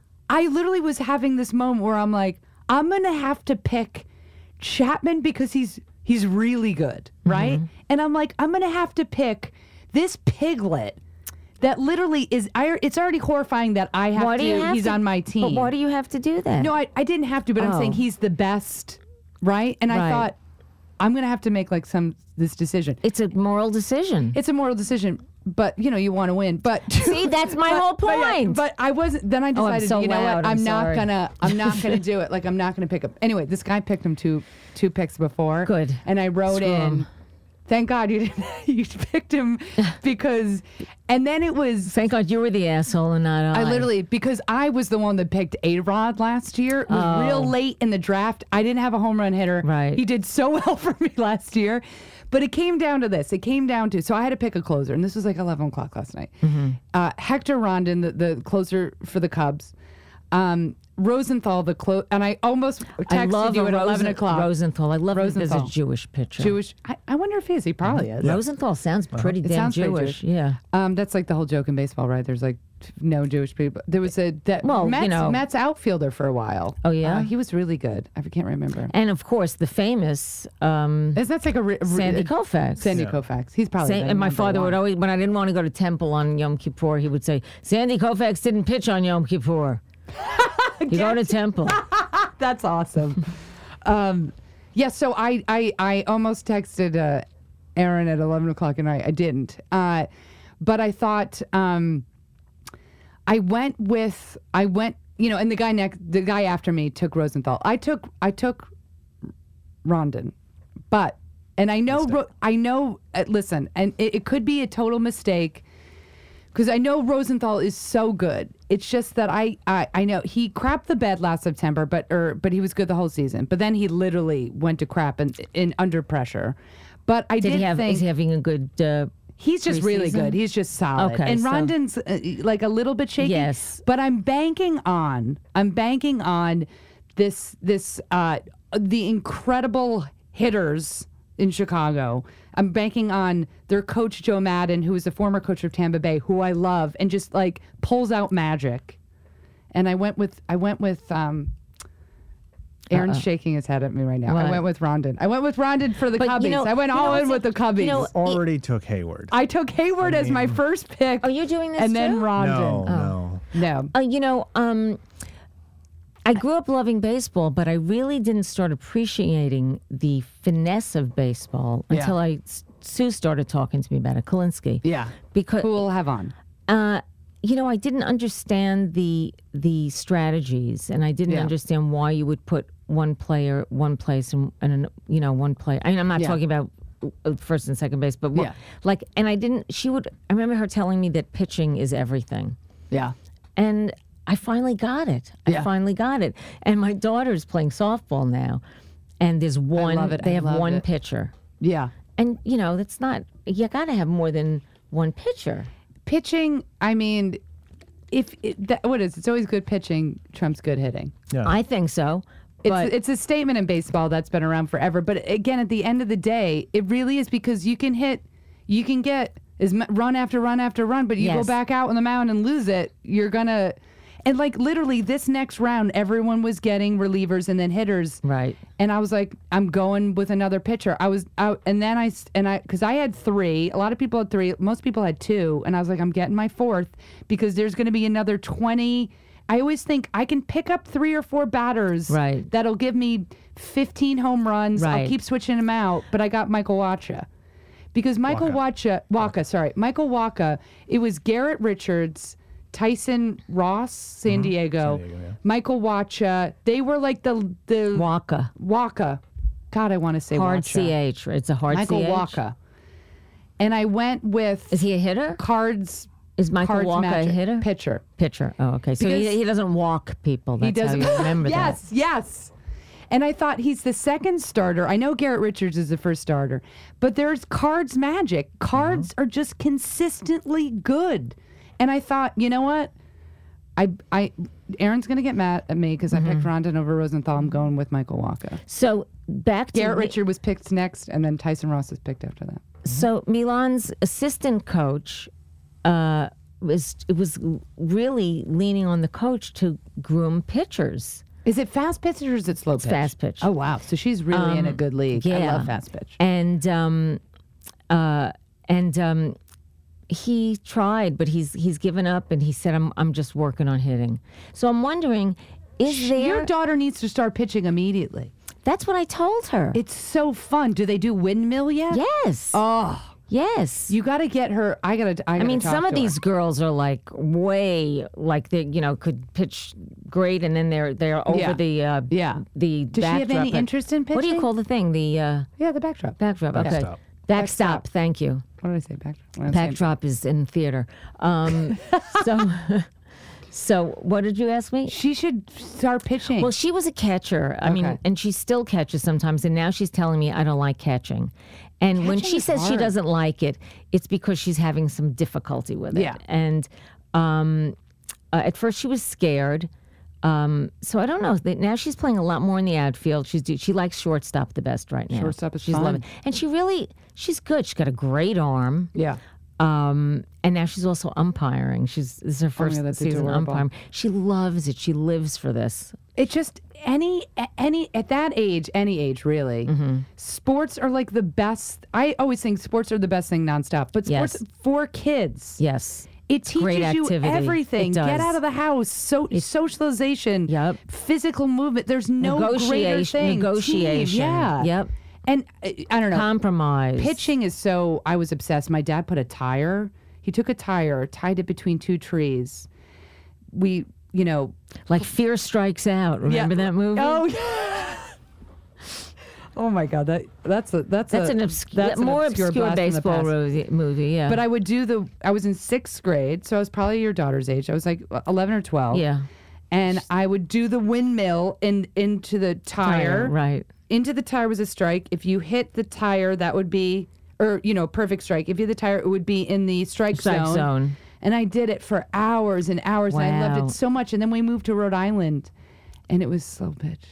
I literally was having this moment where I'm like, I'm gonna have to pick Chapman because he's he's really good, right? Mm-hmm. And I'm like, I'm gonna have to pick this piglet that literally is. I, it's already horrifying that I have Why to. do you have he's to, on my team. But why do you have to do that? No, I, I didn't have to, but I'm Oh. saying he's the best, right? And I Right. thought I'm gonna have to make like some this decision. It's a moral decision. It's a moral decision, but you know you want to win. But See, that's my but- whole but yeah, point. But, I wasn't. Then I Oh, I'm decided, so you know loud. what? I'm I'm, not sorry. gonna. I'm not gonna do it. Like I'm not gonna pick up. Anyway, this guy picked him two two picks before. Good. And I wrote Screw in. him. Thank God you didn't. You picked him because, and then it was. Thank God you were the asshole and not I. I literally, because I was the one that picked A-Rod last year. It was real late in the draft. I didn't have a home run hitter. Oh. Right. He did so well for me last year. But it came down to this. It came down to, so I had to pick a closer, and this was like eleven o'clock last night. Mm-hmm. Uh, Hector Rondon, the, the closer for the Cubs. Um, Rosenthal, the close, and I almost I texted love you a at eleven Rosen- o'clock. Rosenthal. I love that there's a Rosenthal. Jewish pitcher. Jewish. I, I wonder if he is. He probably is. Rosenthal sounds pretty It damn sounds pretty Jewish. Jewish. Yeah. Um, that's like the whole joke in baseball, right? There's like no Jewish people. There was a that Well, you Mets, know- Mets outfielder for a while. Oh, yeah? Uh, he was really good. I can't remember. And of course, the famous um, Isn't that like a re- re- Sandy Koufax. Sandy Koufax. He's probably Sa- the and my number father one. would always, when I didn't want to go to temple on Yom Kippur, he would say, Sandy Koufax didn't pitch on Yom Kippur. You go to temple. That's awesome. um, yeah. So I I I almost texted uh, Aaron at eleven o'clock, and I I didn't. Uh, but I thought um, I went with I went. You know, and the guy next, the guy after me took Rosenthal. I took I took Rondon, but and I know Ro- I know. Uh, listen, and it, it could be a total mistake because I know Rosenthal is so good. It's just that I, I I know he crapped the bed last September, but or but he was good the whole season. But then he literally went to crap and in under pressure. But I Did did he have, think is he having a good uh, He's just really Preseason? good. He's just solid. Okay, and so- Rondon's uh, like a little bit shaky. Yes. But I'm banking on. I'm banking on this this uh, the incredible hitters in Chicago. I'm banking on their coach Joe Madden, who is a former coach of Tampa Bay, who I love, and just like pulls out magic. And I went with I went with um, Aaron's Uh-uh. shaking his head at me right now. What? I went with Rondon. I went with Rondon for the But, Cubbies. you know- I went you know all in what's with the it- Cubbies. you know- Already took Hayward. I took Hayward as my first pick. Oh, you're doing this and then too? Rondon. no, no. No. Uh, you know, um, I grew up loving baseball, but I really didn't start appreciating the finesse of baseball Yeah. until I Sue started talking to me about it, Kalinsky. Yeah. Because Who will have on? uh, you know, I didn't understand the the strategies, and I didn't Yeah. understand why you would put one player one place and, and an, you know one player. I mean, I'm not Yeah. talking about uh, first and second base, but what, Yeah. like, and I didn't. She would. I remember her telling me that pitching is everything. Yeah. And I finally got it. Yeah. I finally got it. And my daughter's playing softball now. And there's one, love it. they I have love one it. pitcher. Yeah. And, you know, that's not, you got to have more than one pitcher. Pitching, I mean, if it, that, what is it's always good pitching trumps good hitting. Yeah. I think so. It's But it's a statement in baseball that's been around forever. But again, at the end of the day, it really is because you can hit, you can get is run after run after run, but you go Yes. back out on the mound and lose it, you're gonna. And like literally, this next round, everyone was getting relievers and then hitters. Right. And I was like, I'm going with another pitcher. I was out, and then I s- and I because I had three. A lot of people had three. Most people had two, and I was like, I'm getting my fourth because there's going to be another twenty. I always think I can pick up three or four batters. Right. That'll give me fifteen home runs. I'll Right. keep switching them out, but I got Michael Wacha. Because Michael Wacha, Waka, sorry, Michael Waka, it was Garrett Richards, Tyson Ross, San Diego, San Diego, yeah. Michael Wacha. They were like the the Waka. Waka. God, I want to say Hard Wacha. C H. It's a hard Michael C H. Waka. And I went with Is he a hitter? Cards. Is Michael Cards Waka Magic a hitter? Pitcher. Pitcher. Oh, okay. So Because he, he doesn't walk people. That's He does. how you remember yes, yes. And I thought he's the second starter. I know Garrett Richards is the first starter, but there's Cards Magic. Cards Mm-hmm. are just consistently good. And I thought, you know what? I, I, Aaron's gonna get mad at me because Mm-hmm. I picked Rondon over Rosenthal. I'm going with Michael Waka. that. So back to Garrett Mi- Richard was picked next, and then Tyson Ross is picked after that. So Milan's assistant coach uh, was it was really leaning on the coach to groom pitchers. Is it fast pitch or is it slow pitch? fast pitch. Oh wow! So she's really in a good league. I yeah. love fast pitch. And um, uh, and um, he tried, but he's he's given up, and he said, "I'm I'm just working on hitting." So I'm wondering, is there? Your daughter needs to start pitching immediately. That's what I told her. It's so fun. Do they do windmill yet? yes. Oh, yes. you got to get her. I gotta. I, I gotta mean, talk some of to her. these girls are like way like they, you know, could pitch great, and then they're they're over Yeah. the uh, Yeah. the. Does she have backdrop. any interest in What do you pitching? call the thing? The uh, Yeah, the backdrop. backdrop. Okay. Backstop. Backstop. Thank you. What did I say? Backdrop. What did I say? Backdrop is in theater. Um, so, so what did you ask me? She should start pitching. Well, she was a catcher. I mean, Okay. and she still catches sometimes. And now she's telling me I don't like catching. And when Catching she is says she hard. doesn't like it, it's because she's having some difficulty with it. Yeah. And um, uh, at first she was scared. Um, so I don't know. They- Now she's playing a lot more in the outfield. She's do, she likes shortstop the best right now. Shortstop is she's fun. loving, and she really she's good. She's got a great arm. yeah. Um, and now she's also umpiring. She's this is her first yeah, that's season adorable. umpiring. She loves it. She lives for this. It just any any at that age, any age really. Mm-hmm. Sports are like the best. I always think sports are the best thing nonstop. But sports Yes. for kids. Yes. It teaches Great you activity. everything. It Get does. out of the house. So socialization. Yep. Physical movement. There's no greater Negotiation. thing. Negotiation. Team, yeah. Yep. And uh, I don't know. Compromise. Pitching is so. I was obsessed. My dad put a tire. He took a tire, tied it between two trees. We, you know. Like Fear Strikes Out. Remember that movie? Oh. Yeah. Oh my God, that that's a that's That's a, an obscure, that's an more obscure, obscure blast from the baseball past. movie, movie. Yeah. But I would do the. I was in sixth grade, so I was probably your daughter's age. I was like eleven or twelve. yeah. And I would do the windmill in into the tire. Right. Into the tire was a strike. If you hit the tire, that would be or you know, perfect strike. If you had the tire, it would be in the strike, Strike zone. zone. And I did it for hours and hours, and I loved Wow. it so much. And then we moved to Rhode Island, and it was slow pitch.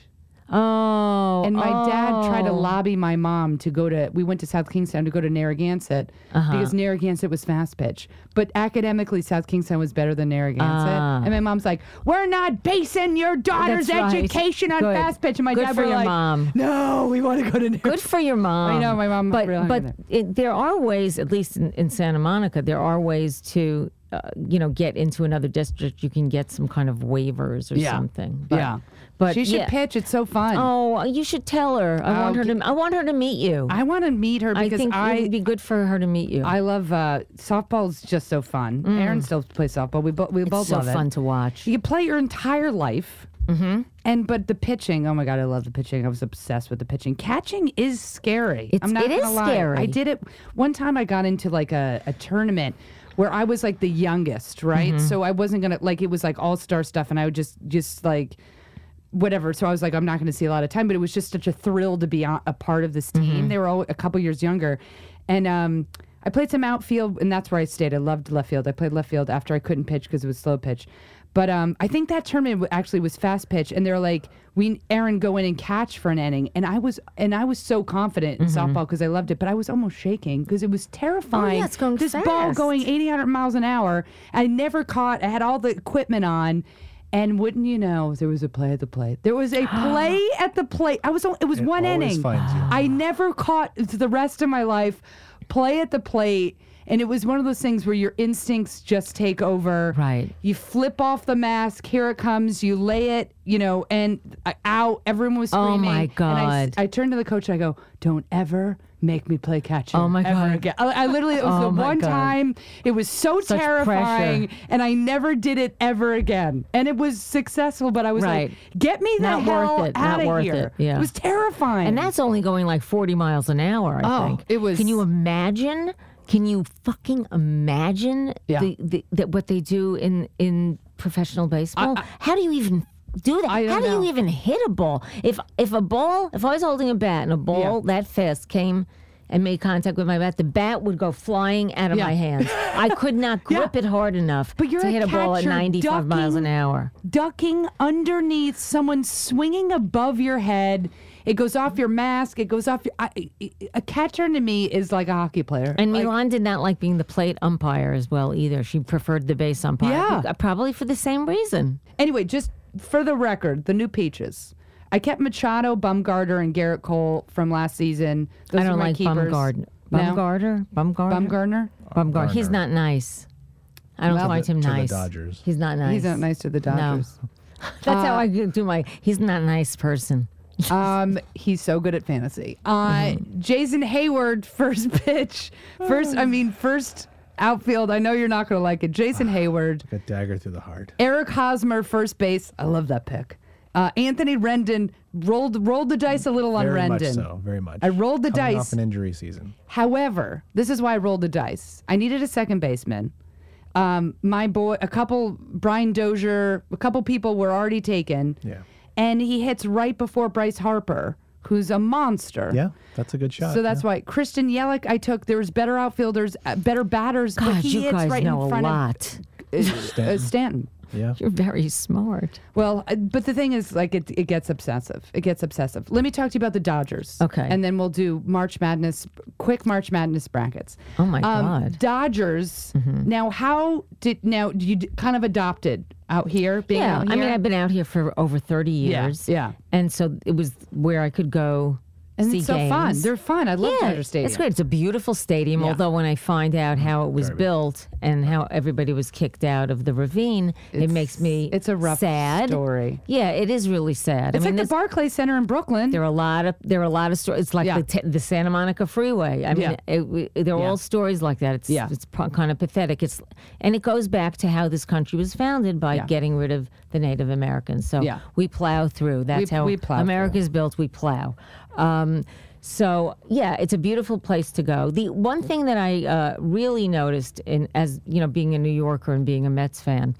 Oh. And my dad tried to oh. lobby my mom to go to, we went to South Kingstown to go to Narragansett Uh-huh. because Narragansett was fast pitch. But academically, South Kingstown was better than Narragansett. Ah. And my mom's like, we're not basing your daughter's That's right. education on Good. fast pitch. And my Good dad for were your like, mom. no, we want to go to Narragansett. Good for your mom. I know, my mom But really but liked it, there are ways, at least in, in Santa Monica, there are ways to, uh, you know, get into another district. You can get some kind of waivers or Yeah. something. But, yeah. But she should yeah. pitch. It's so fun. Oh, you should tell her. I want her Okay. to. I want her to meet you. I want to meet her I because think I, it would be good for her to meet you. I love uh, softball's just so fun. Aaron still plays softball. We, bo- we it's both so love it. fun to watch. You can play your entire life. Mm-hmm. And but the pitching, oh my god, I love the pitching. I was obsessed with the pitching. Catching is scary. It's- I'm not it is gonna lie. scary. I did it one time. I got into like a, a tournament where I was like the youngest, right? Mm-hmm. So I wasn't gonna like it was like all star stuff, and I would just just like whatever. So I was like, I'm not going to see a lot of time, but it was just such a thrill to be a, a part of this team. Mm-hmm. They were all a couple years younger, and um, I played some outfield, and that's where I stayed. I loved left field. I played left field after I couldn't pitch because it was slow pitch. But um, I think that tournament w- actually was fast pitch, and they're like, "We, Aaron, go in and catch for an inning." And I was, and I was so confident in softball because I loved it, but I was almost shaking because it was terrifying. Oh, yeah, it's going this ball fast. going eighty, one hundred miles an hour. I never caught. I had all the equipment on. And wouldn't you know, there was a play at the plate. There was a play at the plate. I was. on- It was It one always inning. finds you. I never caught the rest of my life play at the plate, and it was one of those things where your instincts just take over. Right. You flip off the mask. Here it comes. You lay it. You know, and uh, out. Everyone was Oh, screaming. my And I, s- God. I turned to the coach. And I go, "Don't ever make me play catcher. Oh, my ever God. Again." I, I literally. It was Oh, the my one God. time. It was so Such terrifying, pressure. and I never did it ever again. And it was successful, but I was Right. like, "Get me the Not hell worth it. out Not of worth here!" it. Yeah. It was terrifying. And that's only going like forty miles an hour, I Oh, think. it was- Can you imagine? Can you fucking imagine Yeah. the, the, the, what they do in, in professional baseball? I- How do you even do that? I don't How do know. you even hit a ball? If if a ball, if I was holding a bat and a ball that fast came and made contact with my bat, the bat would go flying out of Yeah. my hands. I could not grip Yeah. it hard enough But you're to a hit a ball at catcher ninety-five miles an ducking- hour. ducking underneath someone swinging above your head. It goes off your mask. It goes off your. I, a catcher to me is like a hockey player. And Like, Milan did not like being the plate umpire as well either. She preferred the base umpire. Yeah. bec- Probably for the same reason. Anyway, just for the record, the new Peaches. I kept Machado, Bumgarner, and Garrett Cole from last season. Those I don't are my like keepers. Bumgarner. No? Bumgarner? Bumgarner? Bumgarner. Bumgarner. He's Bumgarner. not nice. I don't Well, find To him the nice. Dodgers. He's not nice. He's not nice to the Dodgers. That's how I do my. He's not a nice person. Um, he's so good at fantasy. Uh, Mm-hmm. Jason Hayward, first pitch, first. I mean, first outfield. I know you're not going to like it. Jason Hayward, A dagger through the heart. Eric Hosmer, first base. I love that pick. Uh, Anthony Rendon rolled rolled the dice a little on Very Rendon. much so. Very much. I rolled the Coming dice. off an injury season. However, this is why I rolled the dice. I needed a second baseman. Um, my boy, a couple, Brian Dozier, a couple people were already taken. Yeah. And he hits right before Bryce Harper, who's a monster. Yeah, that's a good shot. So that's yeah. why Christian Yelich I took. There was better outfielders, uh, better batters, but God, he you hits guys right know in a front lot. of uh, Stanton. uh, Stanton. Yeah. You're very smart. Well, uh, but the thing is, like, it, it gets obsessive. It gets obsessive. Let me talk to you about the Dodgers. Okay. And then we'll do March Madness, quick March Madness brackets. Oh, my Um, God. Dodgers. Mm-hmm. Now, how did, now, you d- kind of adopted out here, being Yeah, out I here? mean, I've been out here for over thirty Yeah, years. yeah. And so it was where I could go And see it's so games. fun. They're fun. I love yeah, Dodger Stadium. it's great. It's a beautiful stadium. Yeah. Although when I find out how it was Very big. built and how everybody was kicked out of the ravine, it It's- makes me it's a rough sad story. Yeah, it is really sad. It's I mean, like the there's- Barclays Center in Brooklyn. there are a lot of there are a lot of stories. It's like Yeah. the t- the Santa Monica Freeway. I mean, Yeah. it, we- they're Yeah. all stories like that. It's Yeah. it's p- kind of pathetic. It's and it goes back to how this country was founded by Yeah. getting rid of the Native Americans. So Yeah. we plow through. That's We- how we plow America's built. We plow. Um, so yeah, it's a beautiful place to go. The one thing that I uh, really noticed in as you know being a New Yorker and being a Mets fan,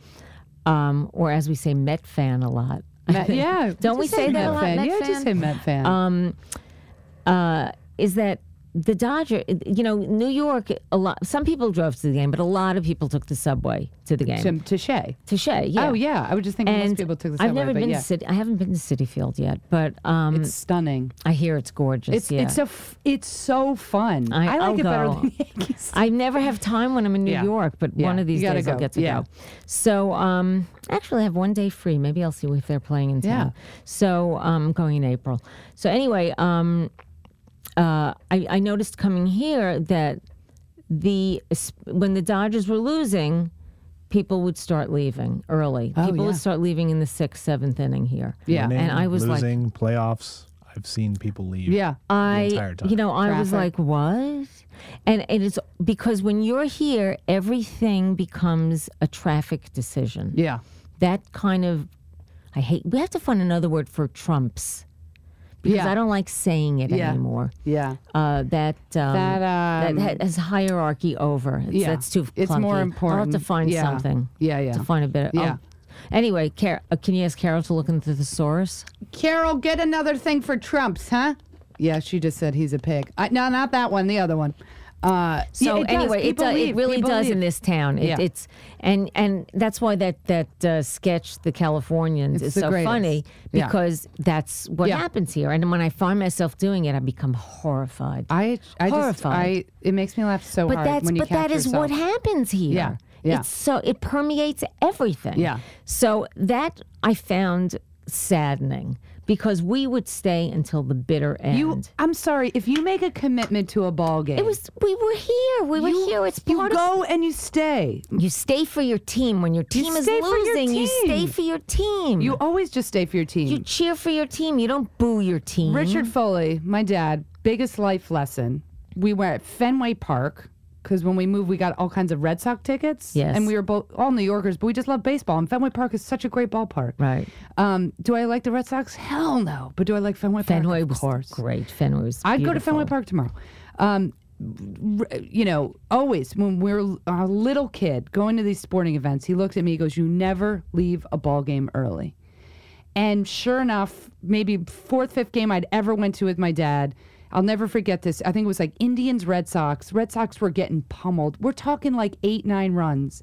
um, or as we say Met fan a lot. Met- yeah. Don't we Just say that Met a lot, fan. Met yeah, fan? just say Met fan. um, uh, is that the Dodger, you know, New York, a lot. Some people drove to the game, but a lot of people took the subway to the game. To, to Shea. To Shea, yeah. Oh, yeah. I would just think And most people took the subway. I've never but been yeah. to City. I haven't been to City Field yet, but um, It's stunning. I hear it's gorgeous. It's yeah. it's a f- it's so fun. I- I, like I'll it better go. than Yankees. I never have time when I'm in New Yeah. York, but Yeah. one of these You gotta days I'll go. get to Yeah. go. So, um, actually, I have one day free. Maybe I'll see if they're playing in town. Yeah. So, um, I'm going in April. So, anyway, um, uh, I, I noticed coming here that the when the Dodgers were losing, people would start leaving early. Oh, people yeah. would start leaving in the sixth, seventh inning here. Yeah. Winning, And I was like- losing playoffs. I've seen people leave. Yeah. I, entire time. you know, I was Traffic. like, what? And it is because when you're here, everything becomes a traffic decision. Yeah. That kind of, I hate, we have to find another word for trumps because Yeah. I don't like saying it Yeah. anymore. Yeah. Uh, that, um, That, that um, ha- has hierarchy over. It's, Yeah. That's too It's clunky. more I'll have important. to find Yeah. something. Yeah, yeah. To find a bit of, Yeah. oh. Anyway, Car- uh, can you ask Carol to look into the thesaurus? Carol, get another thing for Trumps, huh? Yeah, she just said he's a pig. I, no, not that one. The other one. Uh, So yeah, it does. anyway, it, People do, it leave. really People does leave. in this town. It, Yeah. It's and and that's why that that uh, sketch, The Californians, It's is the so greatest. funny Yeah. because that's what Yeah. happens here. And when I find myself doing it, I become horrified. I, I just, Horrified. I, it makes me laugh so but hard that's when you but catch that is yourself. what happens here. Yeah, yeah. It's so it permeates everything. Yeah. So that I found saddening because we would stay until the bitter end. You, I'm sorry, if you make a commitment to a ball game, it was we were here. We were you, here. It's you part of go and you stay. You stay for your team. When your team is stay for your losing, you team. stay for your team. You always just stay for your team. You cheer for your team. You don't boo your team. Richard Foley, my dad, biggest life lesson. We were at Fenway Park because when we moved, we got all kinds of Red Sox tickets. Yes. And we were both all New Yorkers, but we just love baseball. And Fenway Park is such a great ballpark. Right. Um, do I like the Red Sox? Hell no. But do I like Fenway Park? Fenway Of was course. great. Fenway was I'd go to Fenway beautiful. Park tomorrow. Um, r- you know, always when we we're a little kid going to these sporting events, he looks at me, he goes, "You never leave a ball game early." And sure enough, maybe fourth, fifth game I'd ever went to with my dad. I'll never forget this. I think it was like Indians, Red Sox. Red Sox were getting pummeled. We're talking like eight, nine runs.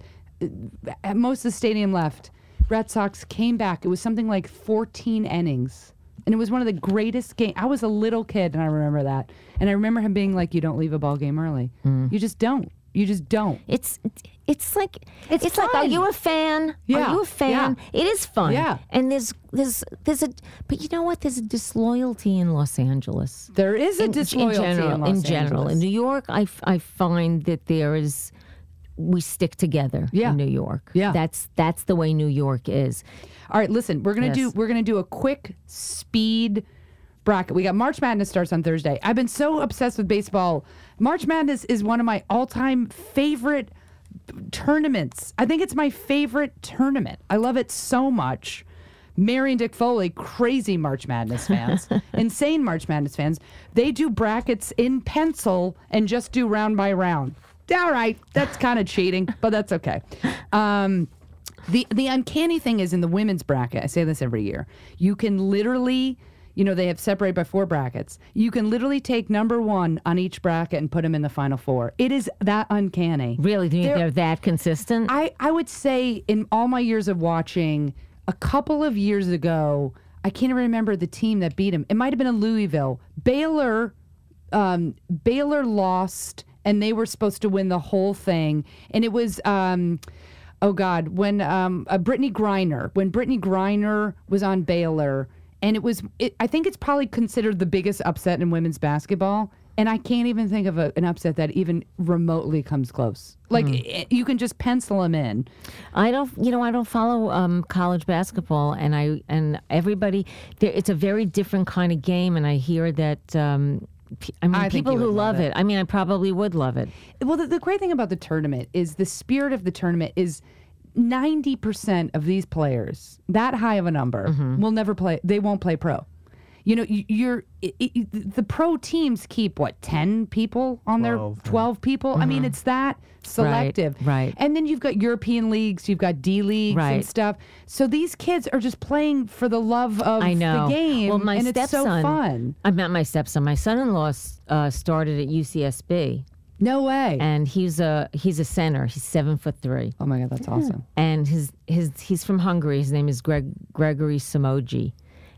At most of the stadium left. Red Sox came back. It was something like fourteen innings. And it was one of the greatest games. I was a little kid, and I remember that. And I remember him being like, "You don't leave a ball game early. You just don't. You just don't." It's it's like It's it's, like, are fun. you a fan? Yeah, Are you a fan? yeah. It is fun. Yeah. And there's there's there's a but you know what? There's a disloyalty in Los Angeles. There is a in, disloyalty in general. in Los in general, Angeles. in New York, I, f- I find that there is we stick together Yeah. in New York. Yeah. that's that's the way New York is. All right, listen, we're gonna Yes. do we're gonna do a quick speed bracket. We got March Madness starts on Thursday. I've been so obsessed with baseball. March Madness is one of my all-time favorite tournaments. I think it's my favorite tournament. I love it so much. Mary and Dick Foley, crazy March Madness fans, insane March Madness fans. They do brackets in pencil and just do round by round. All right, that's kind of cheating, but that's okay. Um, the the uncanny thing is in the women's bracket. I say this every year. You can literally, you know, they have separated by four brackets. You can literally take number one on each bracket and put them in the final four. It is that uncanny. Really, do you think They're- they're that consistent? I, I would say in all my years of watching, a couple of years ago, I can't even remember the team that beat him. It might have been in Louisville. Baylor, um, Baylor lost, and they were supposed to win the whole thing. And it was, um, oh God, when um, uh, Brittany Griner, when Brittany Griner was on Baylor, and it was, it, I think it's probably considered the biggest upset in women's basketball. And I can't even think of a, an upset that even remotely comes close. Like, it, you can just pencil them in. I don't, you know, I don't follow um, college basketball, and I and everybody, there, it's a very different kind of game, and I hear that. Um, p- I mean, I think people you who would love love it. it. I mean, I probably would love it. Well, the, the great thing about the tournament is the spirit of the tournament is ninety percent of these players, that high of a number, will never play. They won't play pro. you know, you, you're it, it, the pro teams keep what ten people on twelve, their twelve people. I mean, it's that selective, right. And then you've got European leagues, you've got D leagues Right. and stuff. So these kids are just playing for the love of I know. the game, Well, my and it's so stepson, fun. I'm not my stepson. My son-in-law uh, started at U C S B, No way. and he's a he's a center. He's seven foot three, Oh my God, that's awesome. and his his he's from Hungary. His name is Greg Gregory Samoji,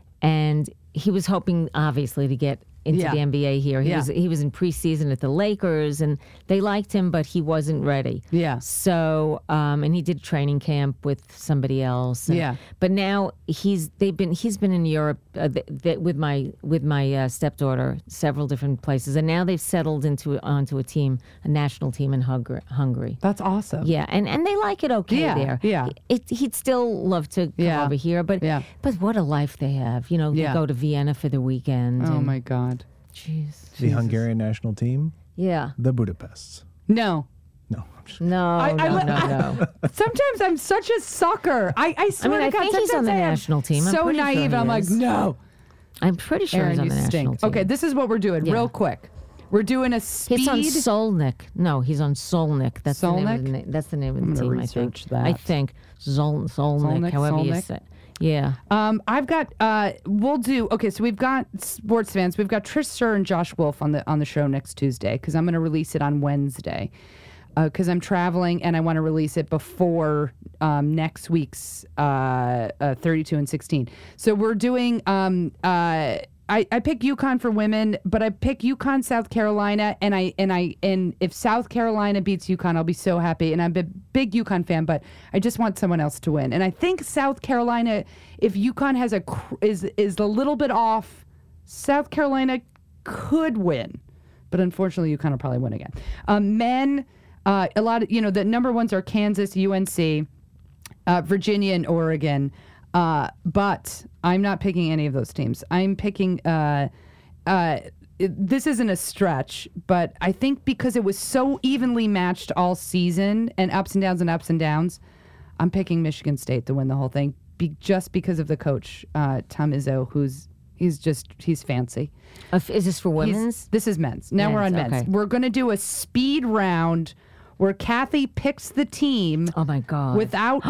and he was hoping obviously to get into Yeah. the N B A here. He Yeah. was he was in preseason at the Lakers, and they liked him, but he wasn't ready. Yeah. So, um, and he did training camp with somebody else. and- Yeah. But now he's they've been he's been in Europe uh, th- th- with my with my uh, stepdaughter several different places, and now they've settled into onto a team, a national team in Hungary. Hungary. That's awesome. Yeah, and, and they like it okay Yeah, there. yeah. It, he'd still love to come Yeah. over here, but Yeah. but what a life they have. You know, Yeah. they go to Vienna for the weekend. Oh and- my God. Jeez. The Hungarian national team, Yeah. the Budapests. No. No, I'm just No, I- I no, li- no, no. Sometimes I'm such a sucker. I, I swear mean, to I God, think he's sometimes on the I am national team. I'm so pretty sure naive. he I'm like, is. no. I'm pretty sure Aaron, he's on you the national stink. team. Okay, this is what we're doing Yeah. real quick. We're doing a speed. He's on Solnik. No, he's on Solnik. That's the name of the Solnik? na- That's the name of I'm the gonna team. I think. research that. I think Zol- Solnik. Solnik, However you Solnik. say. Yeah. Um, I've got. Uh, we'll do. Okay, so we've got sports fans. We've got Trish Sir and Josh Wolf on the on the show next Tuesday because I'm going to release it on Wednesday because I'm traveling and I want to release it before um, next week's uh, uh, thirty-two and sixteen. So we're doing. Um, uh, I, I pick UConn for women, but I pick UConn South Carolina, and I and I and if South Carolina beats UConn, I'll be so happy. And I'm a big UConn fan, but I just want someone else to win. And I think South Carolina, if UConn has a cr- is is a little bit off, South Carolina could win, but unfortunately, UConn will probably win again. Um, men, uh, a lot of you know the number ones are Kansas, U N C, uh, Virginia, and Oregon. Uh, but I'm not picking any of those teams. I'm picking. Uh, uh, it- this isn't a stretch, but I think because it was so evenly matched all season and ups and downs and ups and downs, I'm picking Michigan State to win the whole thing. Be, just because of the coach, uh, Tom Izzo, who's he's just he's fancy. Uh, f- is this for He's- women's? This is men's. Now we're on Men's, men's. okay. We're going to do a speed round where Kathy picks the team Oh my God. without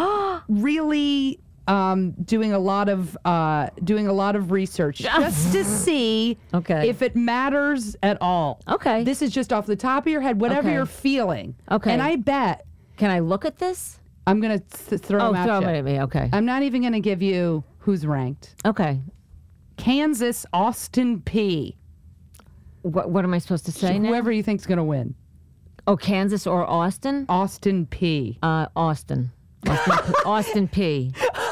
really um, doing a lot of uh, doing a lot of research just to see Okay. if it matters at all. Okay. This is just off the top of your head, whatever Okay. you're feeling. Okay. And I bet Can I look at this? I'm going to th- throw Oh, them throw at it you. at me. Okay. I'm not even going to give you who's ranked. Okay. Kansas, Austin P. What What am I supposed to say now? Whoever you think's going to win. Oh, Kansas or Austin? Austin P. Uh, Austin. Austin P. Austin P.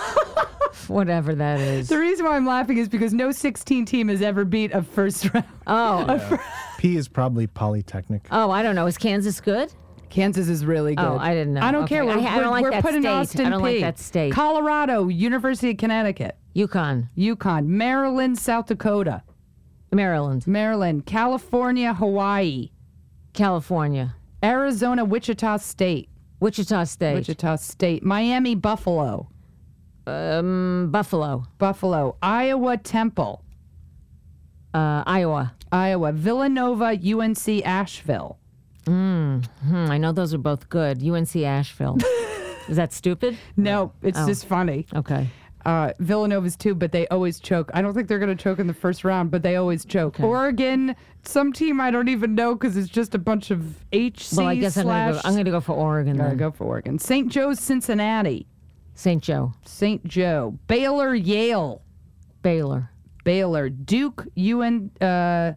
Whatever that is. The reason why I'm laughing is because no sixteen team has ever beat a first round. Oh. P is probably Polytechnic. Oh, I don't know. Is Kansas good? Kansas is really good. Oh, I didn't know. I don't Okay. care. We're, I- I don't we're- like we're that putting state. Austin I don't P. like that state. Colorado, University of Connecticut, Yukon, Yukon, Maryland, South Dakota, Maryland, Maryland, California, Hawaii, California, Arizona, Wichita State, Wichita State, Wichita State, Miami, Buffalo, um, Buffalo, Buffalo, Iowa, Temple, uh, Iowa. Iowa, Villanova, U N C, Asheville. Hmm, I know those are both good. U N C Asheville. Is that stupid? No, it's Oh. just funny. Okay. Uh, Villanova's too, but they always choke. I don't think they're going to choke in the first round, but they always choke. Oregon, some team I don't even know because it's just a bunch of H C Well, I guess I'm slash. gonna go. I'm gonna go for Oregon Gotta then. go for Oregon. Saint Joe's, Cincinnati. Saint Joe, Saint Joe. Baylor, Yale. Baylor, Baylor. Duke, U N, uh,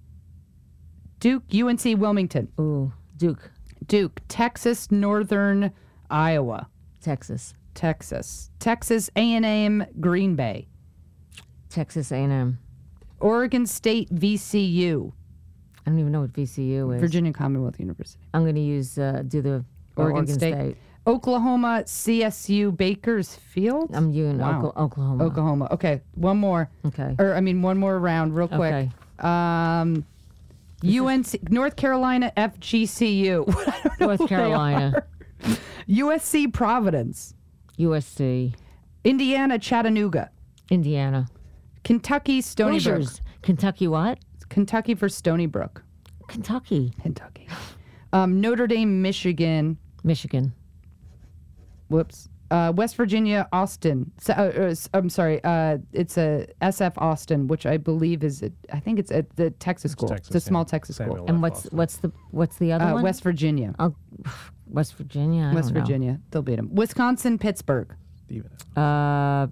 Duke, U N C, Wilmington. ooh, Duke, Duke. Texas, Northern Iowa. Texas, Texas. Texas, A and M, Green Bay. Texas A and M. Oregon State, V C U. I don't even know what V C U is. Virginia Commonwealth University. I'm gonna use uh, do the Oregon, Oregon, State. State. Oklahoma, C S U, Bakersfield. I'm using Wow. Okla- Oklahoma. Oklahoma. Okay, one more. Okay. Or I mean, one more round, real quick. Okay. Um, U N C, North Carolina, F G C U. I don't know North who they Carolina, are. U S C, Providence. U S C, Indiana, Chattanooga. Indiana, Kentucky, Stony Brook. Hoosiers. Kentucky what? Kentucky for Stony Brook. Kentucky. Kentucky. Um, Notre Dame, Michigan. Michigan. Whoops. Uh, West Virginia, Austin. So, uh, uh, s- I'm sorry. Uh, it's a S F Austin, which I believe is, a, I think it's at the Texas school. Texas, it's a small yeah. Texas Samuel school. F. And what's Austin. what's the what's the other Uh, one? West Virginia. Oh, West Virginia. I West don't know. Virginia. They'll beat them. Wisconsin, Pittsburgh. Steven. Uh,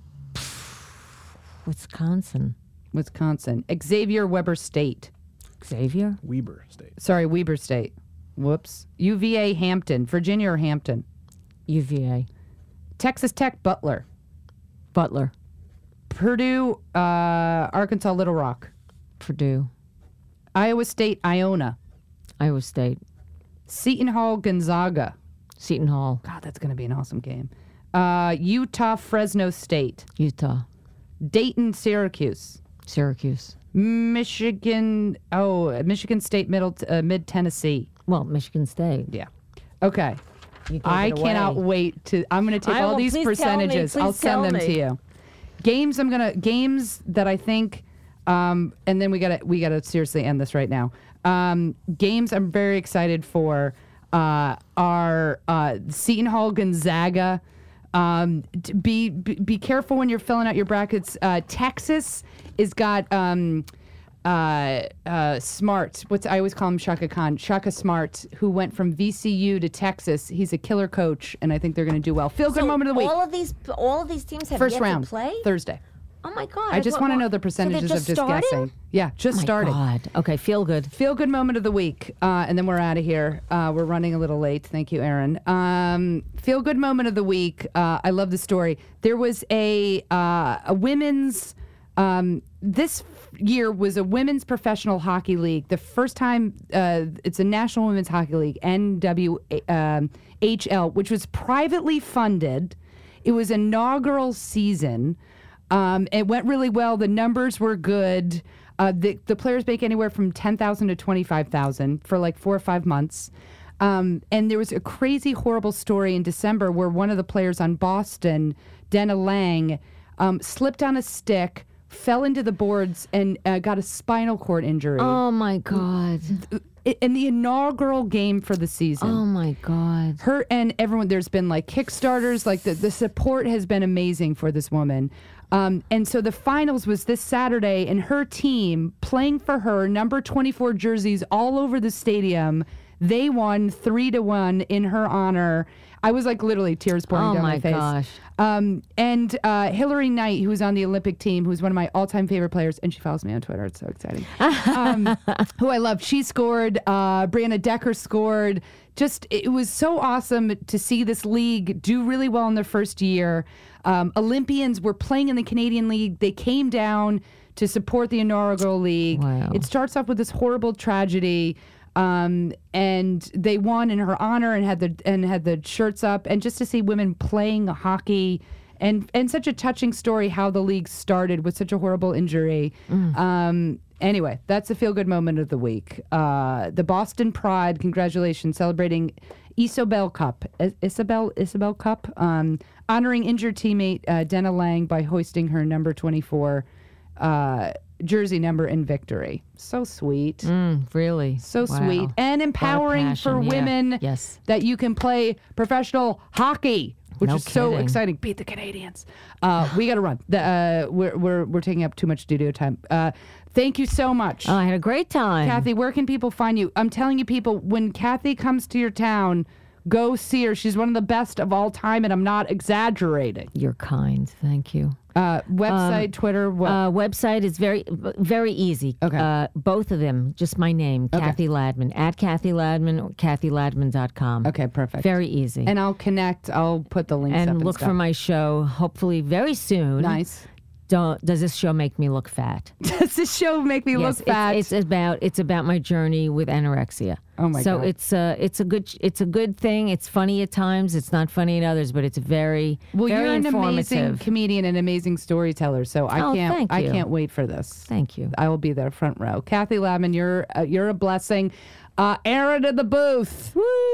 Wisconsin. Wisconsin. Xavier Weber State. Xavier. Weber State. Sorry, Weber State. Whoops. U V A, Hampton. Virginia or Hampton. U V A. Texas Tech, Butler. Butler. Purdue, uh, Arkansas, Little Rock. Purdue. Iowa State, Iona. Iowa State. Seton Hall, Gonzaga. Seton Hall. God, that's going to be an awesome game. Uh, Utah, Fresno State. Utah. Dayton, Syracuse. Syracuse. Michigan, oh, Michigan State, Middle, uh, Mid Tennessee. Well, Michigan State. Yeah. Okay. You gave I it away. cannot wait to. I'm going to take I all will- these please tell me, percentages. please I'll tell send them me. to you. Games. I'm gonna games that I think. Um, and then we gotta we gotta seriously end this right now. Um, games I'm very excited for uh, are uh, Seton Hall, Gonzaga. Um, t- be, be be careful when you're filling out your brackets. Uh, Texas is got. Um, uh, uh, Smart. What's I always call him Shaka Khan. Shaka Smart, who went from V C U to Texas. He's a killer coach, and I think they're going to do well. Feel good So moment of the week. All of these, all of these teams have First yet round to play. Thursday. Oh my God! I just What- want to what- know the percentages so they're of just starting? guessing. Yeah, just Oh my started. God. Okay, feel good. Feel good moment of the week, uh, and then we're out of here. Uh, we're running a little late. Thank you, Aaron. Um, feel good moment of the week. Uh, I love the story. There was a uh, a women's. Um, this year was a women's professional hockey league. The first time uh, it's a National Women's Hockey League, N W H L, which was privately funded. It was inaugural season. Um, it went really well. The numbers were good. Uh, the, the players make anywhere from ten thousand to twenty-five thousand for like four or five months. Um, and there was a crazy, horrible story in December where one of the players on Boston, Dana Lang, um, slipped on a stick, fell into the boards, and uh, got a spinal cord injury Oh my God. I- in the inaugural game for the season. Oh my God. Her and everyone, there's been like Kickstarters, like the, the support has been amazing for this woman. Um, and so the finals was this Saturday, and her team playing for her, number twenty-four jerseys all over the stadium. They won three to one in her honor. I was like literally tears pouring Oh down my my face. gosh. Um, and uh, Hillary Knight, who was on the Olympic team, who's one of my all-time favorite players, and she follows me on Twitter. It's so exciting. Um, who I love. She scored. Uh, Brianna Decker scored. Just it was so awesome to see this league do really well in their first year. Um, Olympians were playing in the Canadian League. They came down to support the inaugural league. Wow. It starts off with this horrible tragedy. Um, and they won in her honor and had the and had the shirts up, and just to see women playing hockey, and and such a touching story how the league started with such a horrible injury. Um, anyway, that's a feel good moment of the week. Uh, the Boston Pride, congratulations, celebrating Isobel Cup, I- Isabel Isabel Cup, um, honoring injured teammate uh, Dana Lang by hoisting her number twenty-four. Uh, jersey number in victory. So sweet. Mm, really. So Wow. sweet. And empowering passion, for yeah. women Yes. that you can play professional hockey, which No is so kidding. exciting. Beat the Canadians. Uh, we got to run. The, uh, we're, we're, we're taking up too much studio time. Uh, thank you so much. Oh, I had a great time. Kathy, where can people find you? I'm telling you, people, when Kathy comes to your town, go see her. She's one of the best of all time, and I'm not exaggerating. You're kind. Thank you. Uh, website, Twitter, what? Uh, website is very, very easy. Okay. Uh, both of them, just my name, Kathy Ladman, at Kathy Ladman or Kathy Ladman dot com. okay, perfect. Very easy. And I'll connect. I'll put the links up And and look stuff. for my show, hopefully very soon. Nice. Don't, does this show make me look fat? Does this show make me Yes, look fat? It's, it's about it's about my journey with anorexia. Oh my so God. it's a it's a good it's a good thing. It's funny at times. It's not funny at others, but it's very well, very you're an amazing informative. comedian and amazing storyteller. So I Oh, can't thank I you. can't wait for this. Thank you. I will be there front row. Kathy Ladman, you're uh, you're a blessing. Uh, Aaron at the booth.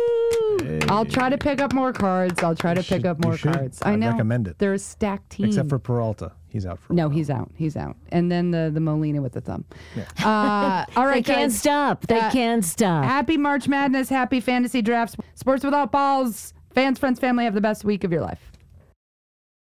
Woo! I'll try to pick up more cards. I'll try to pick should- up you more should. cards. I I'd know. recommend it. They're a stacked team. Except for Peralta. He's out for a No, while. he's out. He's out. And then the the Molina with the thumb. Uh, all They right, can't guys. stop. They Uh, can't stop. Happy March Madness. Happy fantasy drafts. Sports without balls. Fans, friends, family, have the best week of your life.